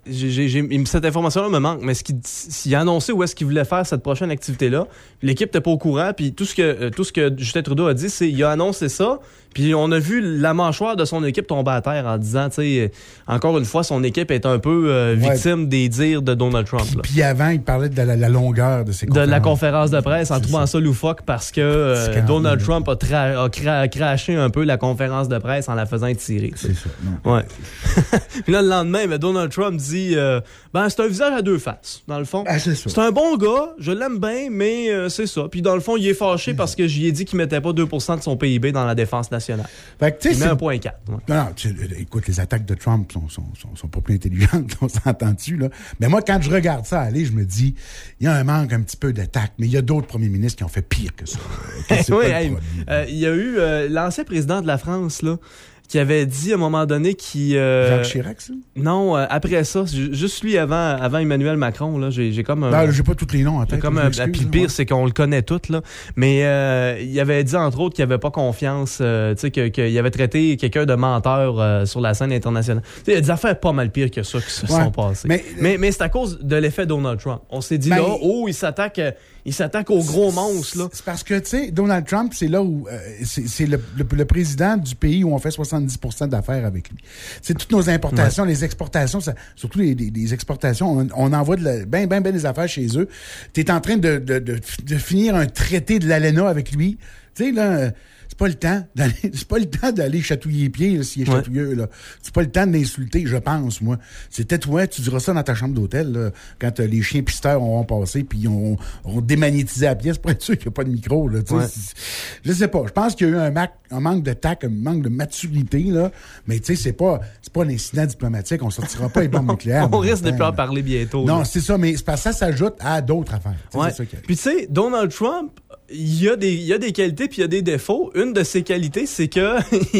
j'ai, j'ai, j'ai, cette information-là me manque, mais ce qu'il, s'il a annoncé où est-ce qu'il voulait faire cette prochaine activité-là, l'équipe n'était pas au courant, puis tout ce que tout ce que Justin Trudeau a dit, c'est qu'il a annoncé ça, puis on a vu la mâchoire de son équipe tomber à terre en disant, tu sais, encore une fois, son équipe est un peu euh, victime ouais. des dires de Donald Trump. Puis, puis avant, il parlait de la, la longueur de ses conférences. De la conférence de presse, en c'est trouvant ça, ça loufoque parce que euh, Donald là. Trump a, tra- a cra- craché un peu la conférence de presse en la faisant tirer. C'est ça. Non. Ouais. Puis là, le lendemain, ben, Donald Trump dit euh, ben, c'est un visage à deux faces, dans le fond. Ah, c'est ça. C'est un bon gars, je l'aime bien, mais euh, c'est ça. Puis dans le fond, il est fâché mmh. parce que j'y ai dit qu'il mettait pas deux pour cent de son P I B dans la défense nationale. Fait que, il met un virgule quatre. Ouais. Non, non, tu, écoute, les attaques de Trump sont, sont, sont, sont pas plus intelligentes, on s'entend-tu, là. Mais moi, quand je regarde ça aller, je me dis, il y a un manque un petit peu d'attaque, mais il y a d'autres premiers ministres qui ont fait pire que ça. Que oui, hey, euh, il y a eu euh, l'ancien président de la France, là, qui avait dit à un moment donné qu'il... Euh, Jacques Chirac, ça? Non, euh, après ça, juste lui avant, avant Emmanuel Macron, là, j'ai, j'ai comme... Ben, j'ai pas tous les noms en tête. Comme, euh, puis le pire, ouais. c'est qu'on le connaît tous, là. Mais euh, il avait dit, entre autres, qu'il avait pas confiance, euh, tu sais, que, qu'il avait traité quelqu'un de menteur euh, sur la scène internationale. Il y a des affaires pas mal pires que ça qui se ouais. sont passées. Mais, mais, mais c'est à cause de l'effet Donald Trump. On s'est dit, ben, là, oh, il s'attaque... Il s'attaque aux gros monstres, là. C'est parce que, tu sais, Donald Trump, c'est là où... Euh, c'est c'est le, le, le président du pays où on fait soixante-dix pour cent d'affaires avec lui. C'est toutes nos importations, ouais. les exportations, ça, surtout les, les, les exportations, on, on envoie de la, ben, ben, ben des affaires chez eux. T'es en train de, de, de, de finir un traité de l'A L E N A avec lui. Tu sais, là... C'est pas le temps d'aller, c'est pas le temps d'aller chatouiller les pieds, là, s'il est ouais. chatouilleux, là. C'est pas le temps de l'insulter, je pense, moi. C'était toi, tu diras ça dans ta chambre d'hôtel, là, quand euh, les chiens pisteurs auront passé puis on, on démagnétisé la pièce pour être sûr qu'il n'y a pas de micro, là, tu sais. Ouais. Je sais pas. Je pense qu'il y a eu un, mac, un manque de tact, un manque de maturité, là. Mais tu sais, c'est pas, c'est pas un incident diplomatique. On sortira pas les bombes nucléaires. On risque de plus en parler bientôt. Non, là. c'est ça, mais c'est parce que ça s'ajoute à d'autres affaires. Ouais. C'est ça qui puis tu sais, Donald Trump, il y a des, il y a des qualités puis il y a des défauts. Une de ses qualités, c'est que,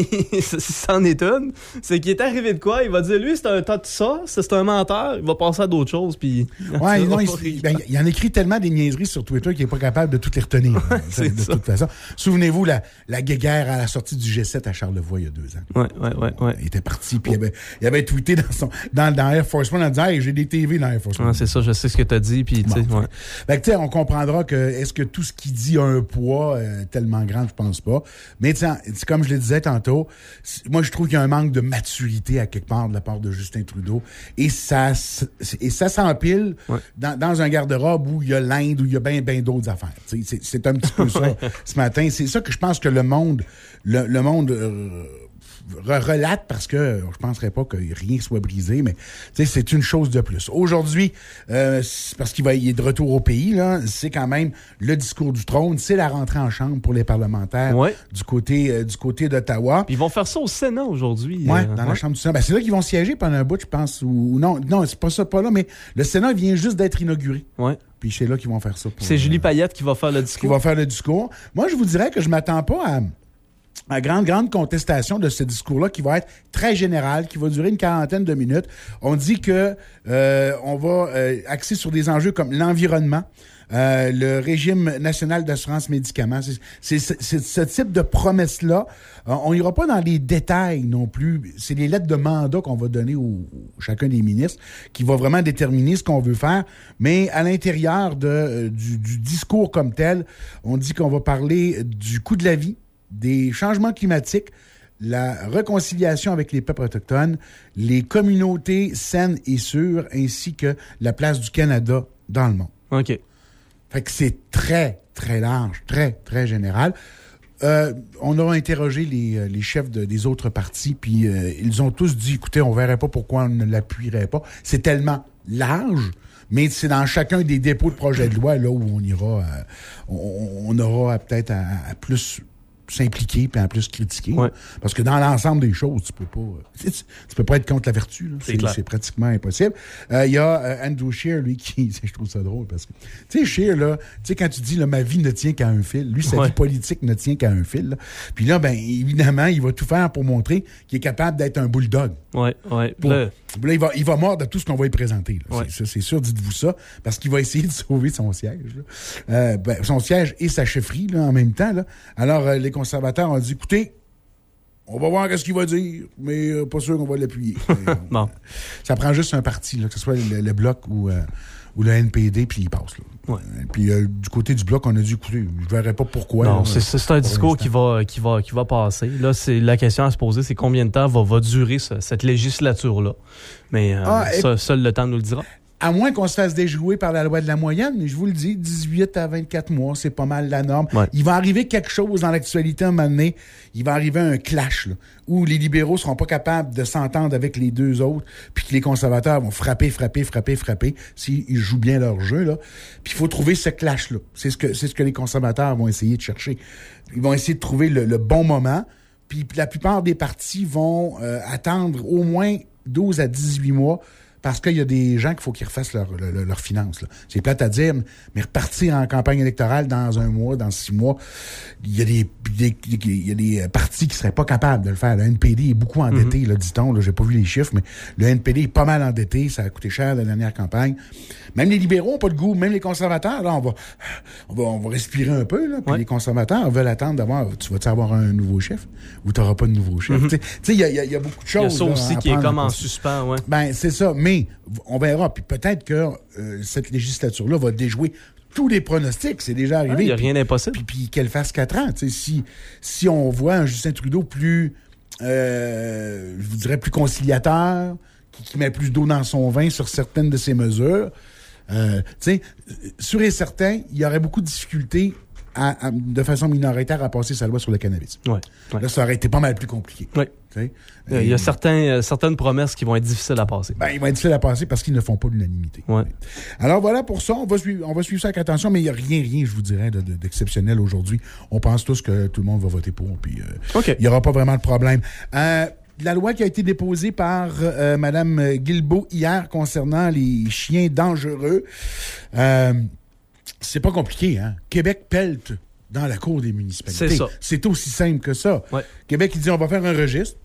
c'en est une, c'est qu'il est arrivé de quoi? Il va dire, lui, c'est un tas de ça, c'est un menteur, il va passer à d'autres choses, puis... Ouais, non, il, ben, il en écrit tellement des niaiseries sur Twitter qu'il n'est pas capable de toutes les retenir. Ouais, c'est de ça. toute façon. Souvenez-vous, la, la guéguerre à la sortie du G sept à Charlevoix il y a deux ans. Ouais, ouais, ouais, ouais. Il était parti, puis oh. il, avait, il avait tweeté dans son, dans, dans Air Force One en disant, hey, j'ai des T V dans Air Force One. Ouais, c'est ça, je sais ce que tu as dit, puis tu sais, bon, ouais. Fait que, tu sais, on comprendra que, est-ce que tout ce qu'il dit a un poids euh, tellement grand, je pense pas. Mais, tu sais, comme je le disais tantôt, moi, je trouve qu'il y a un manque de maturité à quelque part de la part de Justin Trudeau. Et ça, et ça s'empile ouais. dans, dans un garde-robe où il y a l'Inde, où il y a bien, bien d'autres affaires. C'est, c'est un petit peu ça ce matin. C'est ça que je pense que le monde, le, le monde euh, relate parce que je penserais pas que rien soit brisé, mais c'est une chose de plus. Aujourd'hui, euh, parce qu'il va il est de retour au pays, là, c'est quand même le discours du trône, c'est la rentrée en chambre pour les parlementaires ouais. du côté euh, du côté d'Ottawa. Puis ils vont faire ça au Sénat aujourd'hui. Oui, euh, dans ouais. la chambre du Sénat. Ben, c'est là qu'ils vont siéger pendant un bout, je pense. Ou non, non, c'est pas ça, pas là, mais le Sénat vient juste d'être inauguré. Ouais. Puis c'est là qu'ils vont faire ça. Pour, c'est Julie Payette qui va faire le discours. Qui va faire le discours. Moi, je vous dirais que je m'attends pas à... à grande, grande contestation de ce discours-là qui va être très général, qui va durer une quarantaine de minutes. On dit que euh, on va euh, axer sur des enjeux comme l'environnement, euh, le régime national d'assurance médicaments. C'est, c'est, c'est, c'est ce type de promesses-là. Euh, on n'ira pas dans les détails non plus. C'est les lettres de mandat qu'on va donner au, au chacun des ministres qui va vraiment déterminer ce qu'on veut faire. Mais à l'intérieur de, euh, du, du discours comme tel, on dit qu'on va parler du coût de la vie, des changements climatiques, la réconciliation avec les peuples autochtones, les communautés saines et sûres, ainsi que la place du Canada dans le monde. OK. Fait que c'est très, très large, très, très général. Euh, on a interrogé les, les chefs de, des autres partis, puis euh, ils ont tous dit, écoutez, on verrait pas pourquoi on ne l'appuierait pas. C'est tellement large, mais c'est dans chacun des dépôts de projet de loi là où on ira, euh, on, on aura peut-être à, à plus s'impliquer puis en plus critiquer. Ouais. Parce que dans l'ensemble des choses, tu peux pas tu, tu peux pas être contre la vertu. Là. C'est, c'est, c'est pratiquement impossible. Il euh, y a euh, Andrew Scheer, lui, qui... Je trouve ça drôle parce que... Tu sais, Scheer, là, tu sais, quand tu dis là, ma vie ne tient qu'à un fil, lui, sa ouais. vie politique ne tient qu'à un fil. Là. Puis là, ben évidemment, il va tout faire pour montrer qu'il est capable d'être un bulldog. Ouais, ouais. Pour, là, là, il va, il va mordre de tout ce qu'on va lui présenter. Là. Ouais. C'est, c'est sûr, dites-vous ça, parce qu'il va essayer de sauver son siège. Là. Euh, ben, son siège et sa chefferie là, en même temps. Là. Alors, euh, les conservateurs ont dit, écoutez, On va voir ce qu'il va dire, mais euh, pas sûr qu'on va l'appuyer. Mais, bon. Ça prend juste un parti, là, que ce soit le, le Bloc ou, euh, ou le N P D, puis il passe. Là. Ouais. Euh, puis euh, du côté du Bloc, on a dit, écoutez, je verrais pas pourquoi. Non, là, c'est, c'est un discours qui va, qui, va, qui va passer. Là, c'est la question à se poser, c'est combien de temps va, va durer ce, cette législature-là. Mais euh, ah, ça, et... seul le temps nous le dira. À moins qu'on se fasse déjouer par la loi de la moyenne, mais je vous le dis, dix-huit à vingt-quatre mois, c'est pas mal la norme. Ouais. Il va arriver quelque chose dans l'actualité à un moment donné. Il va arriver un clash, là, où les libéraux seront pas capables de s'entendre avec les deux autres, puis que les conservateurs vont frapper, frapper, frapper, frapper, s'ils jouent bien leur jeu, là. Puis il faut trouver ce clash-là. C'est ce que, c'est ce que les conservateurs vont essayer de chercher. Ils vont essayer de trouver le, le bon moment, puis la plupart des partis vont euh, attendre au moins douze à dix-huit mois. Parce qu'il y a des gens qu'il faut qu'ils refassent leurs leur, leur finances. Là. C'est plate à dire, mais repartir en campagne électorale dans un mois, dans six mois, il y a des, des, il y a des partis qui seraient pas capables de le faire. Le N P D est beaucoup endetté, mm-hmm. là, dit-on. Là, j'ai pas vu les chiffres, mais le N P D est pas mal endetté. Ça a coûté cher la dernière campagne. Même les libéraux n'ont pas de goût. Même les conservateurs, là, on va, on va, on va respirer un peu. Là, puis ouais. Les conservateurs veulent attendre d'avoir... Tu vas-tu avoir un nouveau chef ou tu n'auras pas de nouveau chef? Mm-hmm. Tu sais, il y, y, y a beaucoup de choses. Il y a ça aussi là, qui est comme en suspens. Ouais. Ben, c'est ça. Mais on verra. Puis peut-être que euh, cette législature-là va déjouer tous les pronostics. C'est déjà arrivé. Il n'y a rien d'impossible. Puis, puis qu'elle fasse quatre ans. Si, si on voit un Justin Trudeau plus, euh, je vous dirais, plus conciliateur, qui, qui met plus d'eau dans son vin sur certaines de ses mesures, euh, tu sais, sûr et certain, il y aurait beaucoup de difficultés à, à, de façon minoritaire à passer sa loi sur le cannabis. Ouais, ouais. Là, ça aurait été pas mal plus compliqué. Oui. Euh, il y a certains, euh, certaines promesses qui vont être difficiles à passer. Ben, ils vont être difficiles à passer parce qu'ils ne font pas l'unanimité. Ouais. Alors voilà pour ça, on va suivre, on va suivre ça avec attention, mais il n'y a rien, rien, je vous dirais, de, de, d'exceptionnel aujourd'hui. On pense tous que tout le monde va voter pour, puis euh, okay. il n'y aura pas vraiment de problème. Euh, la loi qui a été déposée par euh, Mme Guilbeault hier concernant les chiens dangereux, euh, c'est pas compliqué, hein? Québec pelte dans la cour des municipalités. C'est ça. C'est aussi simple que ça. Ouais. Québec, il dit, on va faire un registre.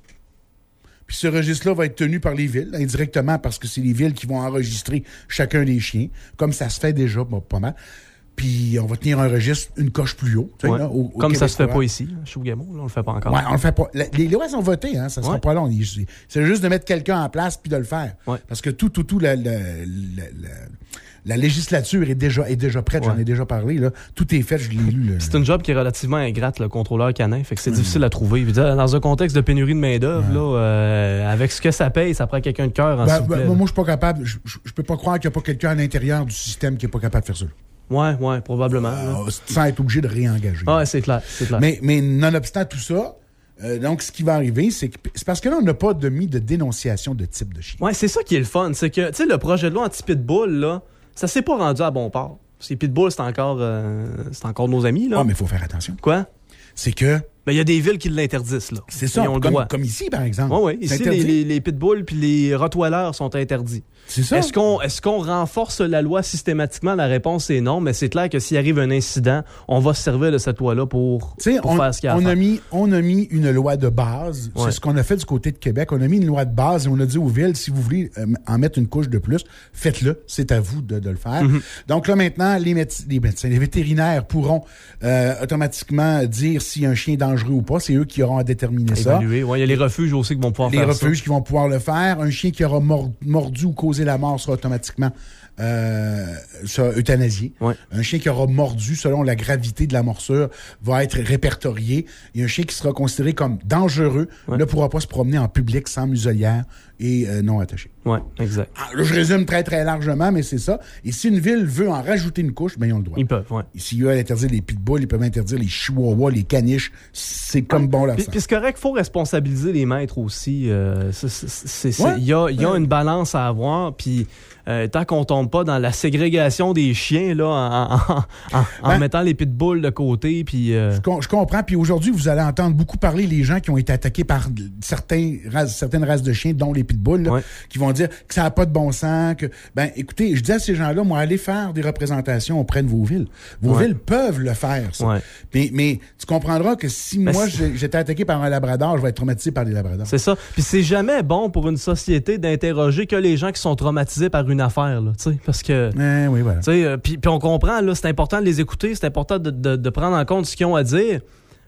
Puis ce registre-là va être tenu par les villes, indirectement, parce que c'est les villes qui vont enregistrer chacun des chiens, comme ça se fait déjà, bon, pas mal. Puis on va tenir un registre une coche plus haut. Ouais. Là, au, au comme Québec ça se fait courant. Pas ici, chez Chibougamau, là, on le fait pas encore. Ouais, on le fait pas. La, les lois sont votées, hein, ça sera ouais. pas long. C'est juste de mettre quelqu'un en place puis de le faire. Ouais. Parce que tout, tout, tout, la, la, la, la, la législature est déjà, est déjà prête, ouais. J'en ai déjà parlé. Là. Tout est fait, je l'ai lu. Là. C'est une job qui est relativement ingrate, le contrôleur canin. Fait que c'est mmh. difficile à trouver. Dans un contexte de pénurie de main-d'œuvre, ouais. là, euh, avec ce que ça paye, ça prend quelqu'un de cœur en ben, souple. Ben, moi, je suis pas capable. Je, je, je peux pas croire qu'il n'y a pas quelqu'un à l'intérieur du système qui est pas capable de faire ça. Ouais, ouais, probablement. Euh, sans être obligé de réengager. Ouais, c'est clair, c'est clair. Mais, mais nonobstant tout ça, euh, donc ce qui va arriver, c'est que c'est parce que là, on n'a pas de mis de dénonciation de type de chien. Ouais, c'est ça qui est le fun. C'est que, tu sais, le projet de loi anti-pitbull, là, ça s'est pas rendu à bon port. Parce que les pitbulls, c'est encore, euh, c'est encore nos amis, là. Ah, mais il faut faire attention. Quoi? C'est que... Ben, il y a des villes qui l'interdisent, là. C'est ça, comme, comme ici, par exemple. Oui, oui. Ici, les, les, les pitbulls puis les rottweilers sont interdits. C'est ça. Est-ce qu'on, est-ce qu'on renforce la loi systématiquement? La réponse est non, mais c'est clair que s'il arrive un incident, on va se servir de cette loi-là pour, pour on, faire ce qu'il y a à on faire. A mis, on a mis une loi de base. Ouais. C'est ce qu'on a fait du côté de Québec. On a mis une loi de base et on a dit aux villes, si vous voulez euh, en mettre une couche de plus, faites-le. C'est à vous de, de le faire. Mm-hmm. Donc là, maintenant, les, méde- les médecins, les vétérinaires pourront euh, automatiquement dire si un chien est dangereux ou pas. C'est eux qui auront à déterminer Évaluer. ça. Ouais, il y a les refuges aussi qui vont pouvoir les faire ça. Les refuges qui vont pouvoir le faire. Un chien qui aura mord, mordu ou causé la mort sera automatiquement euh, sera euthanasié. Ouais. Un chien qui aura mordu, selon la gravité de la morsure, va être répertorié. Et un chien qui sera considéré comme dangereux ouais. ne pourra pas se promener en public sans muselière et euh, non attaché. Oui, exact. Alors, là, je résume très, très largement, mais c'est ça. Et si une ville veut en rajouter une couche, bien, ils ont le droit. Ils peuvent, oui. S'ils veulent interdire les pitbulls, ils peuvent interdire les chihuahuas, les caniches. C'est comme bon leur Puis, puis c'est correct, il faut responsabiliser les maîtres aussi. Il euh, ouais. y a, y a ouais. une balance à avoir, puis euh, tant qu'on tombe pas dans la ségrégation des chiens, là, en, en, en, en ben, mettant les pitbulls de côté, puis... Euh... Je, je comprends, puis aujourd'hui, vous allez entendre beaucoup parler les gens qui ont été attaqués par certains races, certaines races de chiens, dont les pitbulls, là, ouais. qui vont dire que ça n'a pas de bon sens, que... Ben, écoutez, je dis à ces gens-là, moi, allez faire des représentations auprès de vos villes. Vos ouais. villes peuvent le faire, ça. Ouais. Mais, mais tu comprendras que si ben, moi, c'est... j'étais attaqué par un labrador, je vais être traumatisé par les labradors. C'est ça. Puis c'est jamais bon pour une société d'interroger que les gens qui sont traumatisés par une affaire, là, tu sais, parce que... Eh, oui, voilà. Tu sais, euh, puis on comprend, là, c'est important de les écouter, c'est important de, de, de prendre en compte ce qu'ils ont à dire,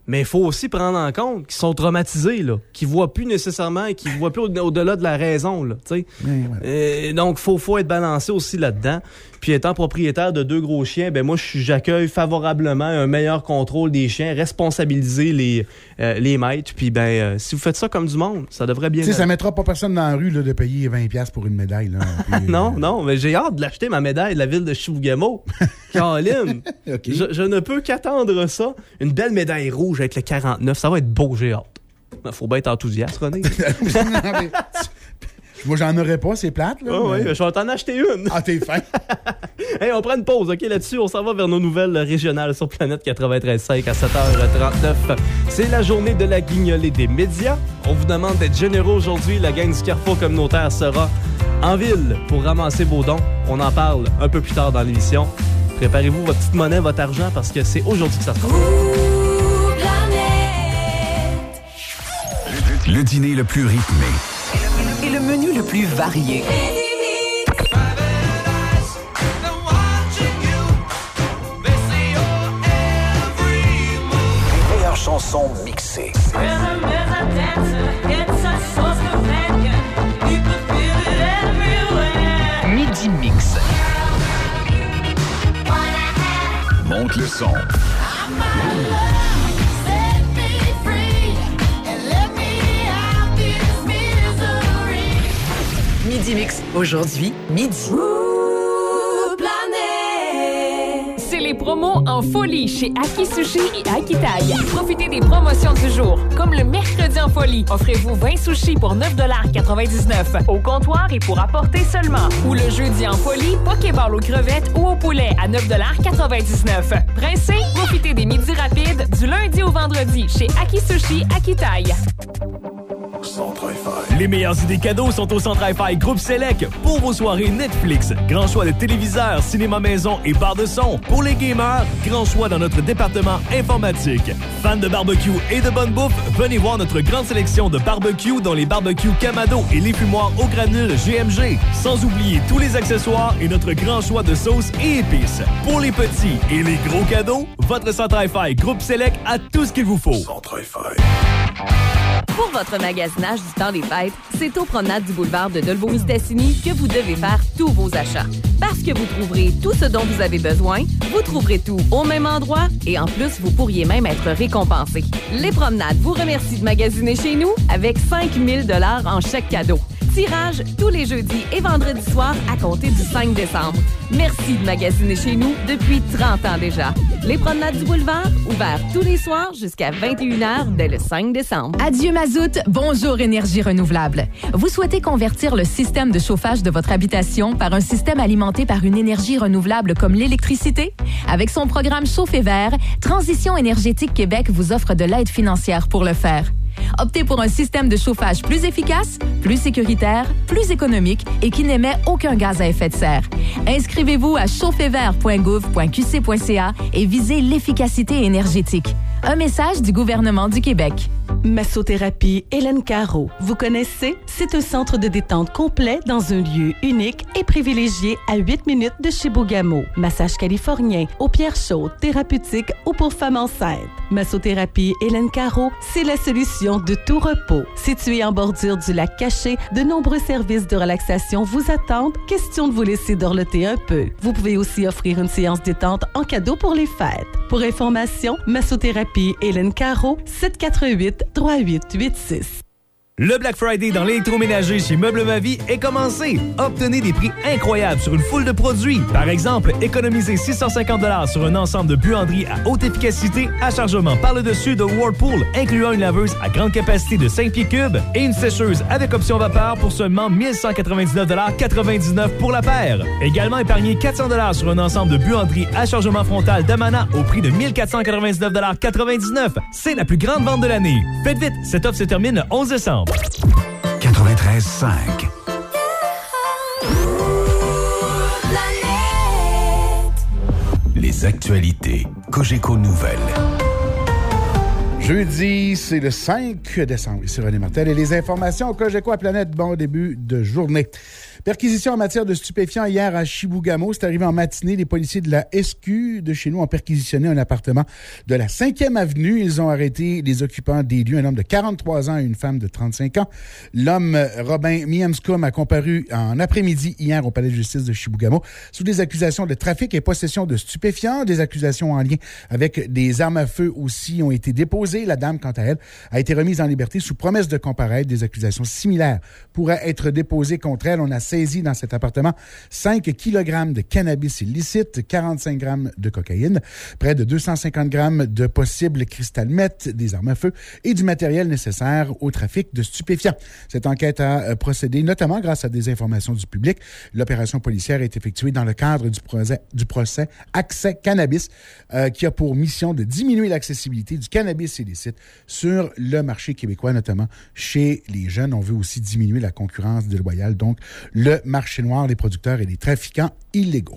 Mais il faut aussi prendre en compte qu'ils sont traumatisés, là, qu'ils ne voient plus nécessairement et qu'ils ne voient plus au- au-delà de la raison. Là, oui, ouais. Et donc, il faut, faut être balancé aussi là-dedans. Puis étant propriétaire de deux gros chiens, ben moi, j'accueille favorablement un meilleur contrôle des chiens, responsabiliser les, euh, les maîtres. Puis ben, euh, si vous faites ça comme du monde, ça devrait bien... Tu sais, ça mettra pas personne dans la rue là, de payer vingt dollars pour une médaille. Là. Puis, non, euh... non, mais j'ai hâte de l'acheter, ma médaille de la ville de Chibougamau. Caroline, okay. je, je ne peux qu'attendre ça. Une belle médaille rouge avec le quarante-neuf, ça va être beau, j'ai hâte. Faut bien être enthousiaste, René. Moi, j'en aurais pas, c'est plate. Là, oh, mais... oui, je vais t'en acheter une. Ah, t'es fin. Hey, on prend une pause, OK, là-dessus. On s'en va vers nos nouvelles régionales sur Planète quatre-vingt-treize cinq à sept heures trente-neuf. C'est la journée de la guignolée des médias. On vous demande d'être généreux aujourd'hui. La gang du Carrefour communautaire sera en ville pour ramasser vos dons. On en parle un peu plus tard dans l'émission. Préparez-vous votre petite monnaie, votre argent, parce que c'est aujourd'hui que ça se passe. Le dîner le plus rythmé. Et le menu le plus varié. Les meilleures chansons mixées. Midi Mix. Monte le son. Midi Mix, aujourd'hui, midi. C'est les promos en folie chez Aki Sushi et Akitaï. Profitez des promotions du jour. Comme le mercredi en folie, offrez-vous vingt sushis pour neuf dollars quatre-vingt-dix-neuf au comptoir et pour apporter seulement. Ou le jeudi en folie, pokéball aux crevettes ou au poulet à neuf dollars quatre-vingt-dix-neuf. Pressé, profitez des midis rapides du lundi au vendredi chez Aki Sushi Akitaï. Les meilleures idées cadeaux sont au Centre Hi-Fi Groupe Select pour vos soirées Netflix. Grand choix de téléviseurs, cinéma maison et barres de son. Pour les gamers, grand choix dans notre département informatique. Fans de barbecue et de bonne bouffe, venez voir notre grande sélection de barbecue dont les barbecues Kamado et les fumoirs au granule G M G. Sans oublier tous les accessoires et notre grand choix de sauces et épices. Pour les petits et les gros cadeaux, votre Centre Hi-Fi Groupe Select a tout ce qu'il vous faut. Centre Hi-Fi. Pour votre magasinage du temps des fêtes, c'est aux promenades du boulevard de Dolbeau-Mistassini que vous devez faire tous vos achats. Parce que vous trouverez tout ce dont vous avez besoin, vous trouverez tout au même endroit et en plus, vous pourriez même être récompensé. Les promenades vous remercient de magasiner chez nous avec cinq mille dollars en chèque cadeau. Tirage tous les jeudis et vendredis soirs à compter du cinq décembre. Merci de magasiner chez nous depuis trente ans déjà. Les promenades du boulevard, ouverts tous les soirs jusqu'à vingt et une heures dès le cinq décembre. Adieu mazout, bonjour énergie renouvelable. Vous souhaitez convertir le système de chauffage de votre habitation par un système alimenté par une énergie renouvelable comme l'électricité? Avec son programme Chauffer Vert, Transition énergétique Québec vous offre de l'aide financière pour le faire. Optez pour un système de chauffage plus efficace, plus sécuritaire, plus économique et qui n'émet aucun gaz à effet de serre. Inscrivez-vous à chauffer vert point gouv point q c point c a et visez l'efficacité énergétique. Un message du gouvernement du Québec. Massothérapie Hélène Caro. Vous connaissez? C'est un centre de détente complet dans un lieu unique et privilégié à huit minutes de Chibougamau. Massage californien, aux pierres chaudes, thérapeutique ou pour femmes enceintes. Massothérapie Hélène Caro, c'est la solution de tout repos. Situé en bordure du lac Caché, de nombreux services de relaxation vous attendent. Question de vous laisser dorloter un peu. Vous pouvez aussi offrir une séance détente en cadeau pour les fêtes. Pour information, Massothérapie Hélène Caro, sept quatre huit, trois huit huit six. Le Black Friday dans l'électroménager chez Meubles Ma Vie est commencé. Obtenez des prix incroyables sur une foule de produits. Par exemple, économisez six cent cinquante dollars sur un ensemble de buanderies à haute efficacité à chargement par le dessus de Whirlpool, incluant une laveuse à grande capacité de cinq pieds cubes et une sécheuse avec option vapeur pour seulement mille cent quatre-vingt-dix-neuf dollars quatre-vingt-dix-neuf pour la paire. Également épargnez quatre cents dollars sur un ensemble de buanderies à chargement frontal d'Amana au prix de mille quatre cent quatre-vingt-dix-neuf dollars quatre-vingt-dix-neuf. C'est la plus grande vente de l'année. Faites vite, cette offre se termine le onze décembre. quatre-vingt-treize cinq. Les actualités Cogeco Nouvelles. Jeudi, c'est le cinq décembre. Ici René Martel et les informations Cogeco à Planète. Bon début de journée. Perquisition en matière de stupéfiants hier à Chibougamau. C'est arrivé en matinée. Les policiers de la S Q de chez nous ont perquisitionné un appartement de la cinquième avenue. Ils ont arrêté les occupants des lieux, un homme de quarante-trois ans et une femme de trente-cinq ans. L'homme, Robin Miamscom, a comparu en après-midi hier au palais de justice de Chibougamau sous des accusations de trafic et possession de stupéfiants. Des accusations en lien avec des armes à feu aussi ont été déposées. La dame, quant à elle, a été remise en liberté sous promesse de comparaître. Des accusations similaires pourraient être déposées contre elle. On a saisi dans cet appartement cinq kilogrammes de cannabis illicite, quarante-cinq grammes de cocaïne, près de deux cent cinquante grammes de possibles cristal meth, des armes à feu et du matériel nécessaire au trafic de stupéfiants. Cette enquête a procédé notamment grâce à des informations du public. L'opération policière est effectuée dans le cadre du procès, du procès Accès Cannabis, euh, qui a pour mission de diminuer l'accessibilité du cannabis illicite sur le marché québécois, notamment chez les jeunes. On veut aussi diminuer la concurrence déloyale, donc le marché noir, les producteurs et les trafiquants illégaux.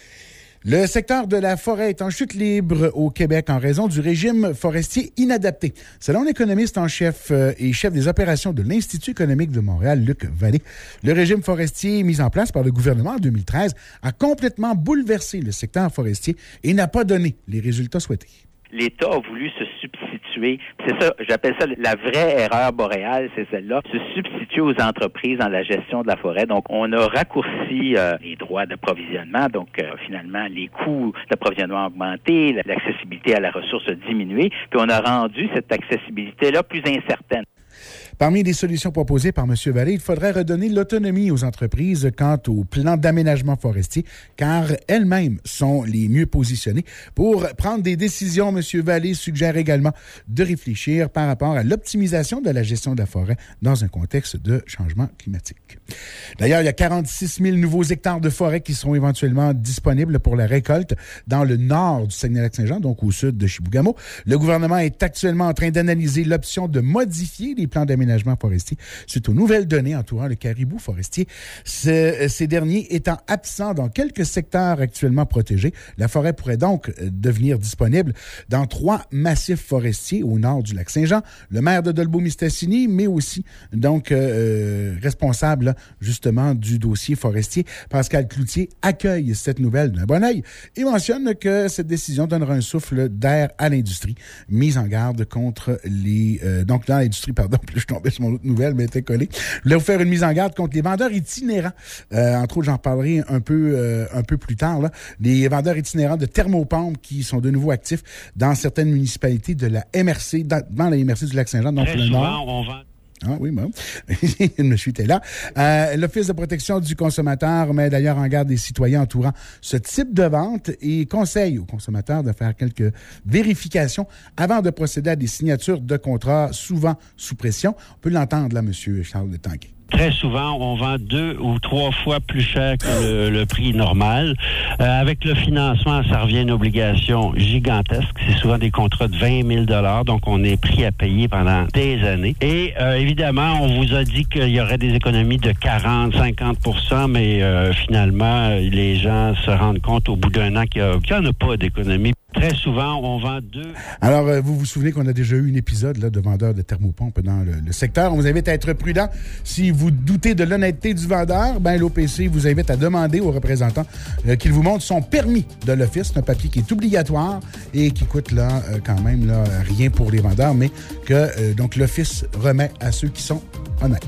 Le secteur de la forêt est en chute libre au Québec en raison du régime forestier inadapté. Selon l'économiste en chef et chef des opérations de l'Institut économique de Montréal, Luc Vallée, le régime forestier mis en place par le gouvernement en deux mille treize a complètement bouleversé le secteur forestier et n'a pas donné les résultats souhaités. L'État a voulu se substituer, c'est ça, j'appelle ça la vraie erreur boréale, c'est celle-là, se substituer aux entreprises dans la gestion de la forêt. Donc, on a raccourci euh, les droits d'approvisionnement, donc euh, finalement, les coûts d'approvisionnement ont augmenté, l'accessibilité à la ressource a diminué, puis on a rendu cette accessibilité-là plus incertaine. Parmi les solutions proposées par M. Vallée, il faudrait redonner l'autonomie aux entreprises quant au plan d'aménagement forestier, car elles-mêmes sont les mieux positionnées pour prendre des décisions. M. Vallée suggère également de réfléchir par rapport à l'optimisation de la gestion de la forêt dans un contexte de changement climatique. D'ailleurs, il y a quarante-six mille nouveaux hectares de forêt qui seront éventuellement disponibles pour la récolte dans le nord du Saguenay-Lac-Saint-Jean, donc au sud de Chibougamau. Le gouvernement est actuellement en train d'analyser l'option de modifier les plans d'aménagement forestier suite aux nouvelles données entourant le caribou forestier. Ce, ces derniers étant absents dans quelques secteurs actuellement protégés, la forêt pourrait donc devenir disponible dans trois massifs forestiers au nord du lac Saint-Jean. Le maire de Dolbeau-Mistassini, mais aussi donc euh, responsable justement du dossier forestier, Pascal Cloutier, accueille cette nouvelle d'un bon œil et mentionne que cette décision donnera un souffle d'air à l'industrie, mise en garde contre les... Euh, donc dans l'industrie, pardon, plus je tombais sur mon autre nouvelle, mais elle était collée. Je voulais vous faire une mise en garde contre les vendeurs itinérants. Euh, entre autres, j'en parlerai un peu euh, un peu plus tard. Là. Les vendeurs itinérants de thermopompes qui sont de nouveau actifs dans certaines municipalités de la M R C, dans, dans la M R C du Lac-Saint-Jean, donc Très le souvent, nord. on vend... Ah oui, bon. Monsieur était là. Euh, L'Office de protection du consommateur met d'ailleurs en garde les citoyens entourant ce type de vente et conseille aux consommateurs de faire quelques vérifications avant de procéder à des signatures de contrats, souvent sous pression. On peut l'entendre là, Monsieur Charles de Tanguay. Très souvent, on vend deux ou trois fois plus cher que le, le prix normal. Euh, avec le financement, ça revient à une obligation gigantesque. C'est souvent des contrats de vingt mille dollars, donc on est pris à payer pendant des années. Et euh, évidemment, on vous a dit qu'il y aurait des économies de quarante à cinquante pour cent, mais euh, finalement, les gens se rendent compte au bout d'un an qu'il n'y en a pas d'économie. Très souvent, on vend deux... Alors, euh, vous vous souvenez qu'on a déjà eu un épisode là, de vendeurs de thermopompes dans le, le secteur. On vous invite à être prudent. Si vous doutez de l'honnêteté du vendeur, ben l'O P C vous invite à demander aux représentants euh, qu'il vous montre son permis de l'Office. C'est un papier qui est obligatoire et qui coûte là euh, quand même là, rien pour les vendeurs, mais que euh, donc l'Office remet à ceux qui sont honnêtes.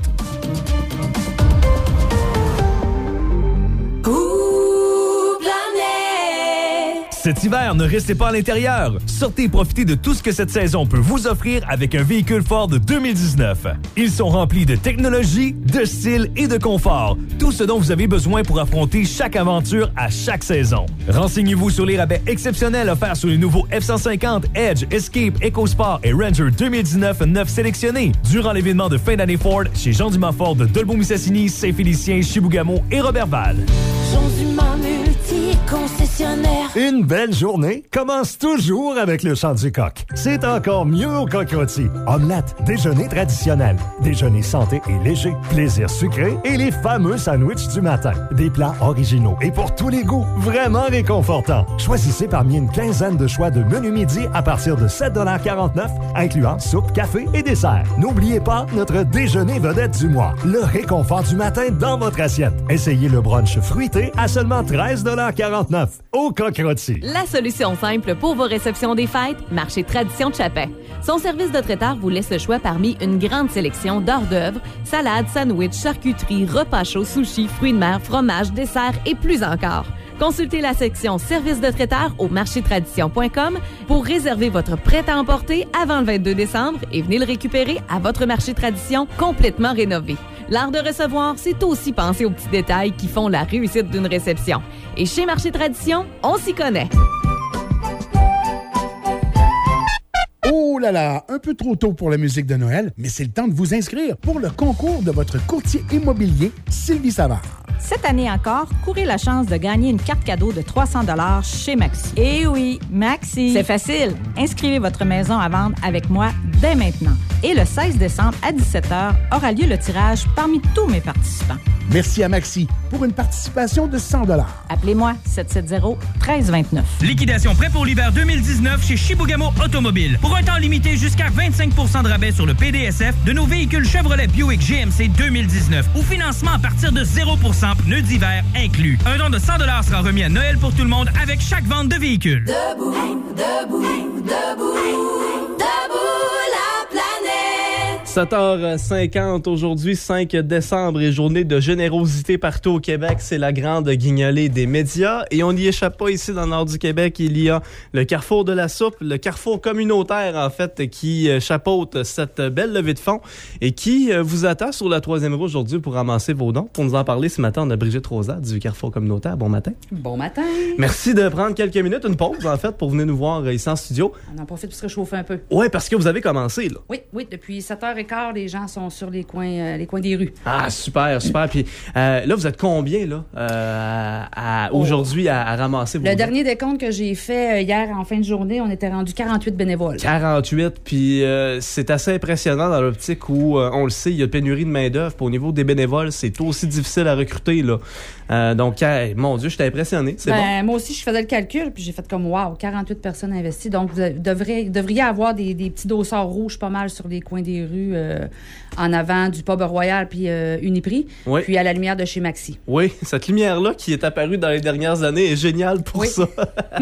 Cet hiver, ne restez pas à l'intérieur. Sortez et profitez de tout ce que cette saison peut vous offrir avec un véhicule Ford deux mille dix-neuf. Ils sont remplis de technologie, de style et de confort. Tout ce dont vous avez besoin pour affronter chaque aventure à chaque saison. Renseignez-vous sur les rabais exceptionnels offerts sur les nouveaux F cent cinquante, Edge, Escape, EcoSport et Ranger deux mille dix-neuf neuf sélectionnés durant l'événement de fin d'année Ford chez Jean Dumas Ford de Dolbeau-Mistassini, Saint-Félicien, Chibougamau et Robertval. Jean Dumas multi-concessionnaire. révolutionnaire. Une belle journée commence toujours avec le chant du coq. C'est encore mieux au Coq Rôti. Omelette, déjeuner traditionnel, déjeuner santé et léger, plaisir sucré et les fameux sandwichs du matin. Des plats originaux et pour tous les goûts, vraiment réconfortants. Choisissez parmi une quinzaine de choix de menu midi à partir de sept dollars quarante-neuf, incluant soupe, café et dessert. N'oubliez pas notre déjeuner vedette du mois, le réconfort du matin dans votre assiette. Essayez le brunch fruité à seulement treize dollars quarante-neuf au Coq Rôti. La solution simple pour vos réceptions des fêtes, Marché Tradition de Chapin. Son service de traiteur vous laisse le choix parmi une grande sélection d'hors-d'œuvre, salades, sandwichs, charcuteries, repas chauds, sushis, fruits de mer, fromage, desserts et plus encore. Consultez la section service de traiteur au marché tradition point com pour réserver votre prêt à emporter avant le vingt-deux décembre et venez le récupérer à votre marché tradition complètement rénové. L'art de recevoir, c'est aussi penser aux petits détails qui font la réussite d'une réception. Et chez Marché Tradition, on s'y connaît. Oh là là, un peu trop tôt pour la musique de Noël, mais c'est le temps de vous inscrire pour le concours de votre courtier immobilier, Sylvie Savard. Cette année encore, courez la chance de gagner une carte cadeau de trois cents dollars chez Maxi. Eh oui, Maxi! C'est facile. Inscrivez votre maison à vendre avec moi dès maintenant. Et le seize décembre à dix-sept heures aura lieu le tirage parmi tous mes participants. Merci à Maxi pour une participation de cent dollars. Appelez-moi sept sept zéro, un trois deux neuf. Liquidation prêt pour l'hiver deux mille dix-neuf chez Chibougamau Automobile. Pour un temps limité jusqu'à vingt-cinq pour cent de rabais sur le P D S F de nos véhicules Chevrolet Buick G M C deux mille dix-neuf ou financement à partir de zéro pour cent pneus d'hiver inclus. Un don de cent dollars sera remis à Noël pour tout le monde avec chaque vente de véhicule. Debout, debout, debout, debout la planète. sept heures cinquante aujourd'hui, cinq décembre, et journée de générosité partout au Québec. C'est la grande guignolée des médias. Et on n'y échappe pas ici dans le nord du Québec. Il y a le Carrefour de la Soupe, le Carrefour communautaire, en fait, qui chapeaute cette belle levée de fonds et qui vous attend sur la troisième roue aujourd'hui pour ramasser vos dons. Pour nous en parler ce matin, on a Brigitte Rosat du Carrefour communautaire. Bon matin. Bon matin. Merci de prendre quelques minutes, une pause, en fait, pour venir nous voir ici en studio. On en profite pour se réchauffer un peu. Oui, parce que vous avez commencé, là. Oui, oui, depuis sept heures quinze, les gens sont sur les coins, euh, les coins des rues. Ah, super, super. Puis euh, là, vous êtes combien, là, euh, à, Oh. aujourd'hui, à, à ramasser vos Le dons? dernier décompte que j'ai fait euh, hier en fin de journée, on était rendu quarante-huit bénévoles. quarante-huit, puis euh, c'est assez impressionnant dans l'optique où, euh, on le sait, il y a une pénurie de main-d'œuvre. Puis au niveau des bénévoles, c'est aussi difficile à recruter, là. Euh, donc, euh, mon Dieu, j'étais impressionné. C'est Ben, bon. moi aussi, je faisais le calcul, puis j'ai fait comme wow, quarante-huit personnes investies. Donc, vous devrez, devriez avoir des, des petits dossards rouges pas mal sur les coins des rues, euh, en avant du Pub Royal puis euh, Uniprix, Oui. puis à la lumière de chez Maxi. Oui, cette lumière-là qui est apparue dans les dernières années est géniale pour Oui. ça.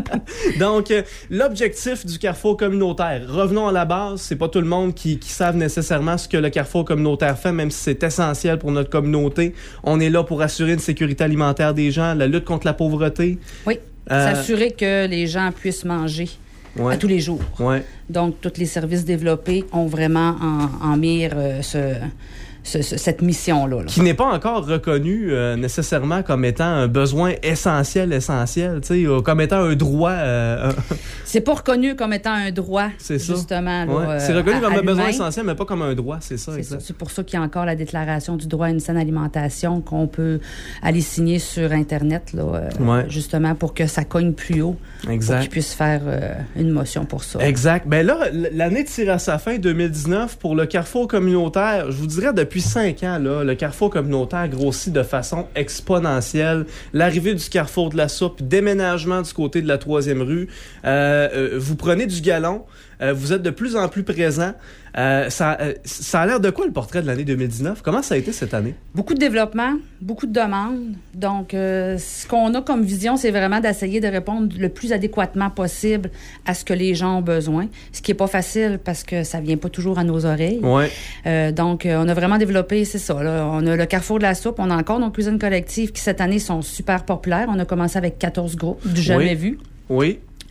Donc, euh, l'objectif du Carrefour communautaire, revenons à la base, c'est pas tout le monde qui, qui savent nécessairement ce que le Carrefour communautaire fait, même si c'est essentiel pour notre communauté. On est là pour assurer une sécurité alimentaire des gens, la lutte contre la pauvreté. Oui, Euh, s'assurer que les gens puissent manger Ouais. à tous les jours. Ouais. Donc, tous les services développés ont vraiment en, en mire euh, ce, ce- ce- cette mission-là. là. Qui n'est pas encore reconnu euh, nécessairement comme étant un besoin essentiel, essentiel, tu sais, euh, comme étant un droit. euh, C'est pas reconnu comme étant un droit, c'est ça. justement. là, Ouais. euh, C'est reconnu à- comme à un besoin l'humain. essentiel, mais pas comme un droit, c'est ça. C'est exact. ça. C'est pour ça qu'il y a encore la déclaration du droit à une saine alimentation qu'on peut aller signer sur Internet, là, euh, Ouais. justement pour que ça cogne plus haut, Exact. pour qu'ils puissent faire euh, une motion pour ça. Exact. Ben là, l- l'année tire à sa fin, deux mille dix-neuf, pour le Carrefour communautaire. Je vous dirais, depuis cinq ans, là, le Carrefour communautaire grossit de façon exponentielle. L'arrivée du Carrefour de la Soupe, déménagement du côté de la troisième rue. Euh, euh, vous prenez du galon. Euh, vous êtes de plus en plus présent. Euh, ça, euh, ça a l'air de quoi le portrait de l'année deux mille dix-neuf? Comment ça a été cette année? Beaucoup de développement, beaucoup de demandes. Donc, euh, ce qu'on a comme vision, c'est vraiment d'essayer de répondre le plus adéquatement possible à ce que les gens ont besoin. Ce qui est pas facile parce que ça vient pas toujours à nos oreilles. Ouais. Euh, donc, euh, on a vraiment développé, c'est ça. Là, on a le Carrefour de la Soupe. On a encore nos cuisines collectives qui, cette année, sont super populaires. On a commencé avec quatorze groupes, du jamais Oui. vu. Oui.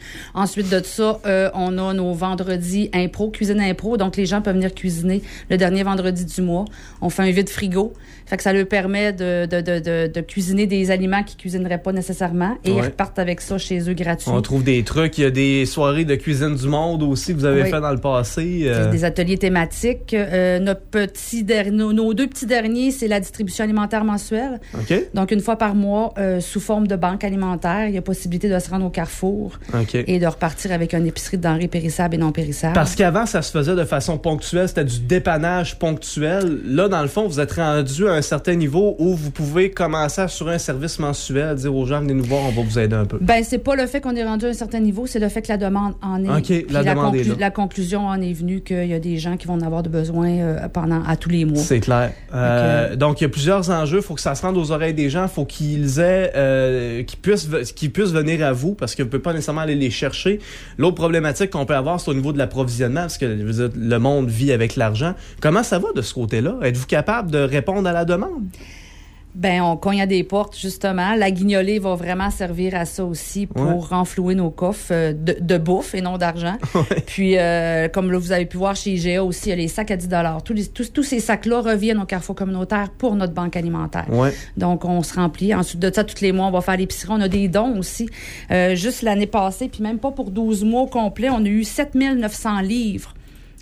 Ensuite de ça, euh, on a nos vendredis impro, cuisine impro. Donc, les gens peuvent venir cuisiner le dernier vendredi du mois. On fait un vide frigo. Fait que ça leur permet de, de, de, de, de cuisiner des aliments qu'ils cuisineraient pas nécessairement. Et ouais. Ils repartent avec ça chez eux gratuit. On trouve des trucs. Il y a des soirées de cuisine du monde aussi que vous avez oui. fait dans le passé. Euh... Des ateliers thématiques. Euh, notre petit der... nos, nos deux petits derniers, c'est la distribution alimentaire mensuelle. Okay. Donc, une fois par mois, euh, sous forme de banque alimentaire, il y a possibilité de se rendre au Carrefour okay. et de repartir avec une épicerie de denrées périssables et non périssables. Parce qu'avant, ça se faisait de façon ponctuelle. C'était du dépannage ponctuel. Là, dans le fond, vous êtes rendu à un certain niveau où vous pouvez commencer à assurer un service mensuel, dire aux gens, venez nous voir, on va vous aider un peu. Ben, c'est pas le fait qu'on est rendu à un certain niveau, c'est le fait que la demande en est. OK, la, la, demande conclu- est là. la conclusion en est venue qu'il y a des gens qui vont en avoir de besoin euh, pendant, à tous les mois. C'est clair. Euh, okay. Donc, il y a plusieurs enjeux. Il faut que ça se rende aux oreilles des gens. Il faut qu'ils aient, euh, qu'ils puissent, qu'ils puissent venir à vous parce que vous ne pouvez pas nécessairement aller les chercher. L'autre problématique qu'on peut avoir, c'est au niveau de l'approvisionnement parce que le monde vit avec l'argent. Comment ça va de ce côté-là? Êtes-vous capable de répondre à la demande? Ben, on cogne à des portes, justement. La guignolée va vraiment servir à ça aussi pour ouais. renflouer nos coffres euh, de, de bouffe et non d'argent. Ouais. Puis, euh, comme là, vous avez pu voir chez I G A aussi, il y a les sacs à dix dollars. Tous, les, tous, tous ces sacs-là reviennent au Carrefour communautaire pour notre banque alimentaire. Ouais. Donc, on se remplit. Ensuite de ça, tous les mois, on va faire l'épicerie. On a des dons aussi. Euh, juste l'année passée, puis même pas pour douze mois au complet, on a eu sept mille neuf cents livres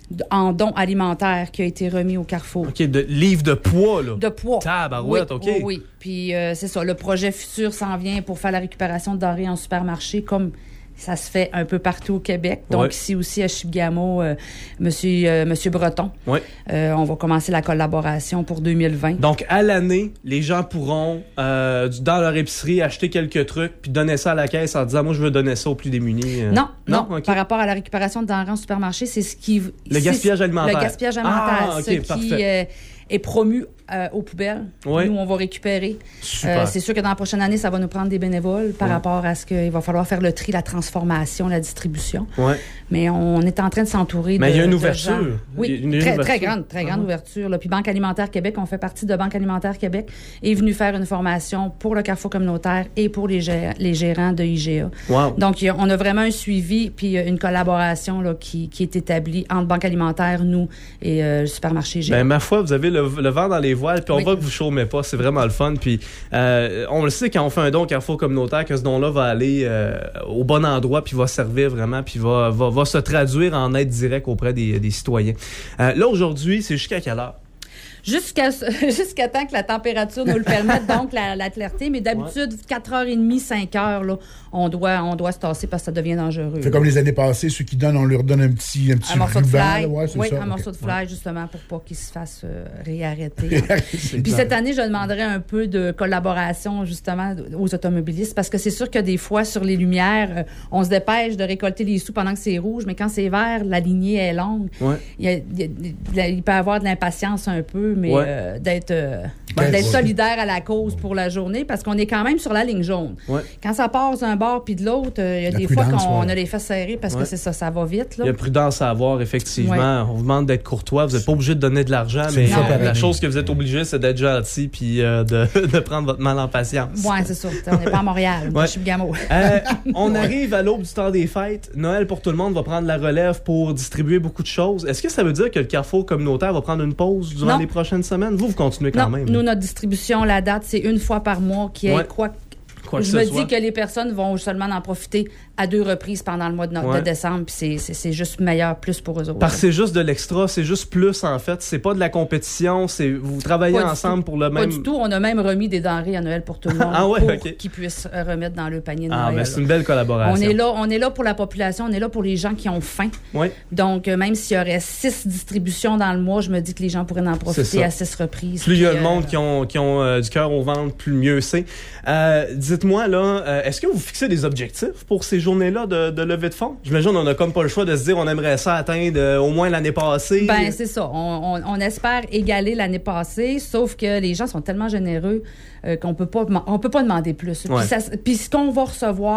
en dons alimentaires qui a été remis au Carrefour. OK, de livres de poids, là. De poids. Tabarouette, oui, OK. Oui, oui. Puis euh, c'est ça, le projet futur s'en vient pour faire la récupération de denrées en supermarché, comme ça se fait un peu partout au Québec. Donc, ouais. ici aussi, à Chibougamau, euh, monsieur, euh, monsieur Breton, ouais. euh, on va commencer la collaboration pour deux mille vingt. Donc, à l'année, les gens pourront, euh, dans leur épicerie, acheter quelques trucs puis donner ça à la caisse en disant, moi, je veux donner ça aux plus démunis. Euh... Non, non. non? Okay. Par rapport à la récupération de denrées en supermarché, c'est ce qui... Le gaspillage alimentaire. Le gaspillage alimentaire. Ah, OK, ce parfait. qui euh, est promu euh, aux poubelles. Oui. Nous, on va récupérer. Super. Euh, c'est sûr que dans la prochaine année, ça va nous prendre des bénévoles par ouais. rapport à ce qu'il va falloir faire le tri, la transformation, la distribution. Ouais. Mais on est en train de s'entourer de Mais il y a une de ouverture. gens. Oui, une très, ouverture. très grande, très grande uh-huh. ouverture. Là. Puis Banque alimentaire Québec, on fait partie de Banque alimentaire Québec, est venu faire une formation pour le Carrefour communautaire et pour les, gér- les gérants de I G A. Wow. Donc, a, on a vraiment un suivi puis une collaboration là, qui, qui est établie entre Banque alimentaire, nous et euh, le supermarché G A. Ben, ma foi, vous avez le, le vent dans les voiles, puis on oui. voit que vous chômez pas. C'est vraiment le fun. Puis euh, on le sait quand on fait un don au Carrefour communautaire, que ce don-là va aller euh, au bon endroit, puis va servir vraiment, puis va, va, va se traduire en aide directe auprès des, des citoyens. Euh, là, aujourd'hui, c'est jusqu'à quelle heure? Jusqu'à, jusqu'à temps que la température nous le permette, donc la, la clarté. Mais d'habitude, ouais. quatre heures trente, cinq heures, là, on doit, on doit se tasser parce que ça devient dangereux. C'est comme les années passées, ceux qui donnent, on leur donne un petit, un petit un morceau de fly. Ouais, c'est oui, ça. un okay. morceau de fly, ouais. justement, pour pas qu'ils se fassent euh, réarrêter. Puis cette année, je demanderais un peu de collaboration, justement, aux automobilistes, parce que c'est sûr que des fois, sur les lumières, euh, on se dépêche de récolter les sous pendant que c'est rouge, mais quand c'est vert, la lignée est longue. Ouais. Il, y a, il, y a, il peut y avoir de l'impatience un peu, mais ouais. euh, d'être, euh, ben, d'être ouais. solidaire à la cause pour la journée, parce qu'on est quand même sur la ligne jaune. Ouais. Quand ça passe d'un bord puis de l'autre, il euh, y a la des prudence, fois qu'on ouais. a les fesses serrées parce ouais. que c'est ça, ça va vite. Là. Il y a prudence à avoir, effectivement. Ouais. On vous demande d'être courtois. Vous n'êtes pas obligé de donner de l'argent, c'est mais euh, la chose que vous êtes obligé, c'est d'être gentil puis euh, de, de prendre votre mal en patience. Oui, c'est sûr. On n'est pas à Montréal. Ouais. Je suis Chibougamau. euh, on arrive à l'aube du temps des fêtes. Noël pour tout le monde va prendre la relève pour distribuer beaucoup de choses. Est-ce que ça veut dire que le Carrefour communautaire va prendre une pause durant non. les prochaines semaines? Vous, vous continuez quand non, même. Nous, notre distribution, la date, c'est une fois par mois qui est ouais. quoi. Quoi je que me ce dis soit. que les personnes vont seulement en profiter à deux reprises pendant le mois de, no- ouais. de décembre, puis c'est, c'est, c'est juste meilleur, plus pour eux autres. Parce que c'est juste de l'extra, c'est juste plus, en fait. C'est pas de la compétition, c'est vous travaillez pas ensemble pour le même... Pas du tout. On a même remis des denrées à Noël pour tout le monde ah ouais, pour okay. qu'ils puissent remettre dans le panier de ah, Noël. Ben, c'est une belle collaboration. On est là, on est là pour la population, on est là pour les gens qui ont faim. Oui. Donc, euh, même s'il y aurait six distributions dans le mois, je me dis que les gens pourraient en profiter à six reprises. Plus il y a de euh... monde qui ont, qui ont euh, du cœur au ventre, plus mieux c'est. Euh, dites-moi, là, euh, est-ce que vous fixez des objectifs pour ces journées-là de, de levée de fonds? J'imagine qu'on n'a comme pas le choix de se dire on aimerait ça atteindre euh, au moins l'année passée. Ben c'est ça. On, on, on espère égaler l'année passée, sauf que les gens sont tellement généreux euh, qu'on peut pas on peut pas demander plus. Ouais. Puis, ça, puis ce qu'on va recevoir,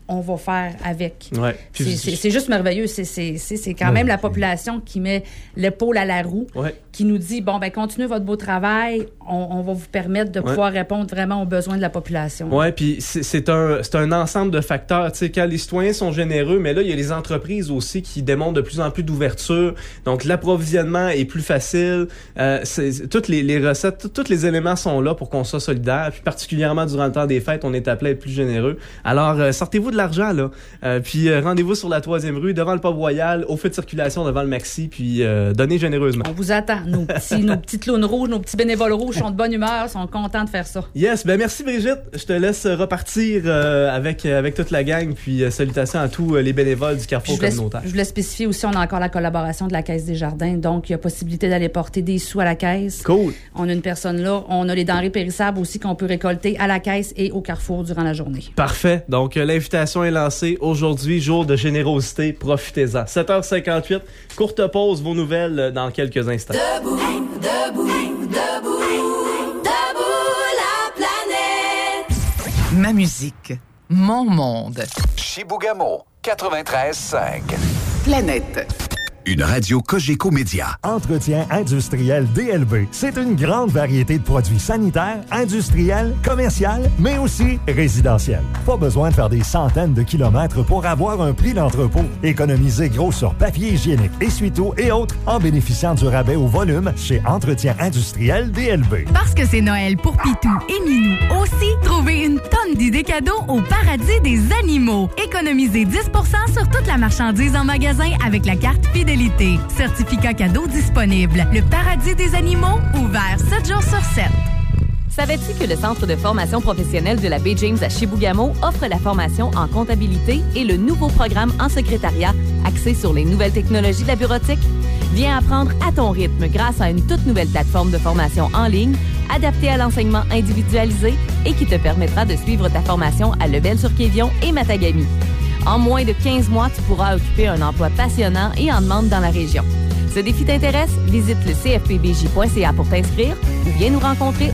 on va faire avec. Ouais. C'est, Puis- c'est, c'est juste merveilleux. C'est, c'est, c'est, c'est quand Ouais. même la population qui met l'épaule à la roue, Ouais. qui nous dit, bon, ben continuez votre beau travail, on, on va vous permettre de Ouais. pouvoir répondre vraiment aux besoins de la population. Oui, puis c'est, c'est, un, c'est un ensemble de facteurs. Tu sais, quand les citoyens sont généreux, mais là, il y a les entreprises aussi qui démontrent de plus en plus d'ouverture. Donc, l'approvisionnement est plus facile. Euh, c'est, toutes les, les recettes, tout- tous les éléments sont là pour qu'on soit solidaire. Puis, particulièrement durant le temps des fêtes, on est appelé à être plus généreux. Alors, euh, sortez-vous de l'argent, là. Euh, puis, euh, rendez-vous sur la troisième rue, devant le pub royal, au feu de circulation, devant le Maxi, puis euh, donnez généreusement. On vous attend. Nos petits, nos petits clowns rouges, nos petits bénévoles rouges sont de bonne humeur, sont contents de faire ça. Yes, ben merci Brigitte. Je te laisse repartir euh, avec, euh, avec toute la gang. Puis euh, salutations à tous euh, les bénévoles du Carrefour Je voulais, communautaire. je voulais spécifier aussi, on a encore la collaboration de la Caisse des Jardins. Donc, il y a possibilité d'aller porter des sous à la caisse. Cool. On a une personne là. On a les denrées périssables aussi qu'on peut récolter à la caisse et au Carrefour durant la journée. Parfait. Donc, euh, l'invitation est lancée aujourd'hui, jour de générosité. Profitez-en. sept heures cinquante-huit. Courte pause, vos nouvelles euh, dans quelques instants. Debout, debout, debout, debout la planète. Ma musique, mon monde. Chibougamau, quatre-vingt-treize cinq. Planète. Une radio Cogeco Média. Entretien industriel D L B. C'est une grande variété de produits sanitaires, industriels, commerciaux, mais aussi résidentiels. Pas besoin de faire des centaines de kilomètres pour avoir un prix d'entrepôt. Économisez gros sur papier hygiénique, essuie-tout et autres en bénéficiant du rabais au volume chez Entretien industriel D L B. Parce que c'est Noël pour Pitou et Minou. Aussi, trouvez une tonne d'idées cadeaux au Paradis des animaux. Économisez dix pour cent sur toute la marchandise en magasin avec la carte Fidélité. Certificat cadeau disponible. Le Paradis des animaux, ouvert sept jours sur sept. Savais-tu que le Centre de formation professionnelle de la Baie James à Chibougamau offre la formation en comptabilité et le nouveau programme en secrétariat axé sur les nouvelles technologies de la bureautique? Viens apprendre à ton rythme grâce à une toute nouvelle plateforme de formation en ligne adaptée à l'enseignement individualisé et qui te permettra de suivre ta formation à Lebel-sur-Quévillon et Matagami. En moins de quinze mois, tu pourras occuper un emploi passionnant et en demande dans la région. Ce défi t'intéresse? Visite le c f p b j point c a pour t'inscrire ou viens nous rencontrer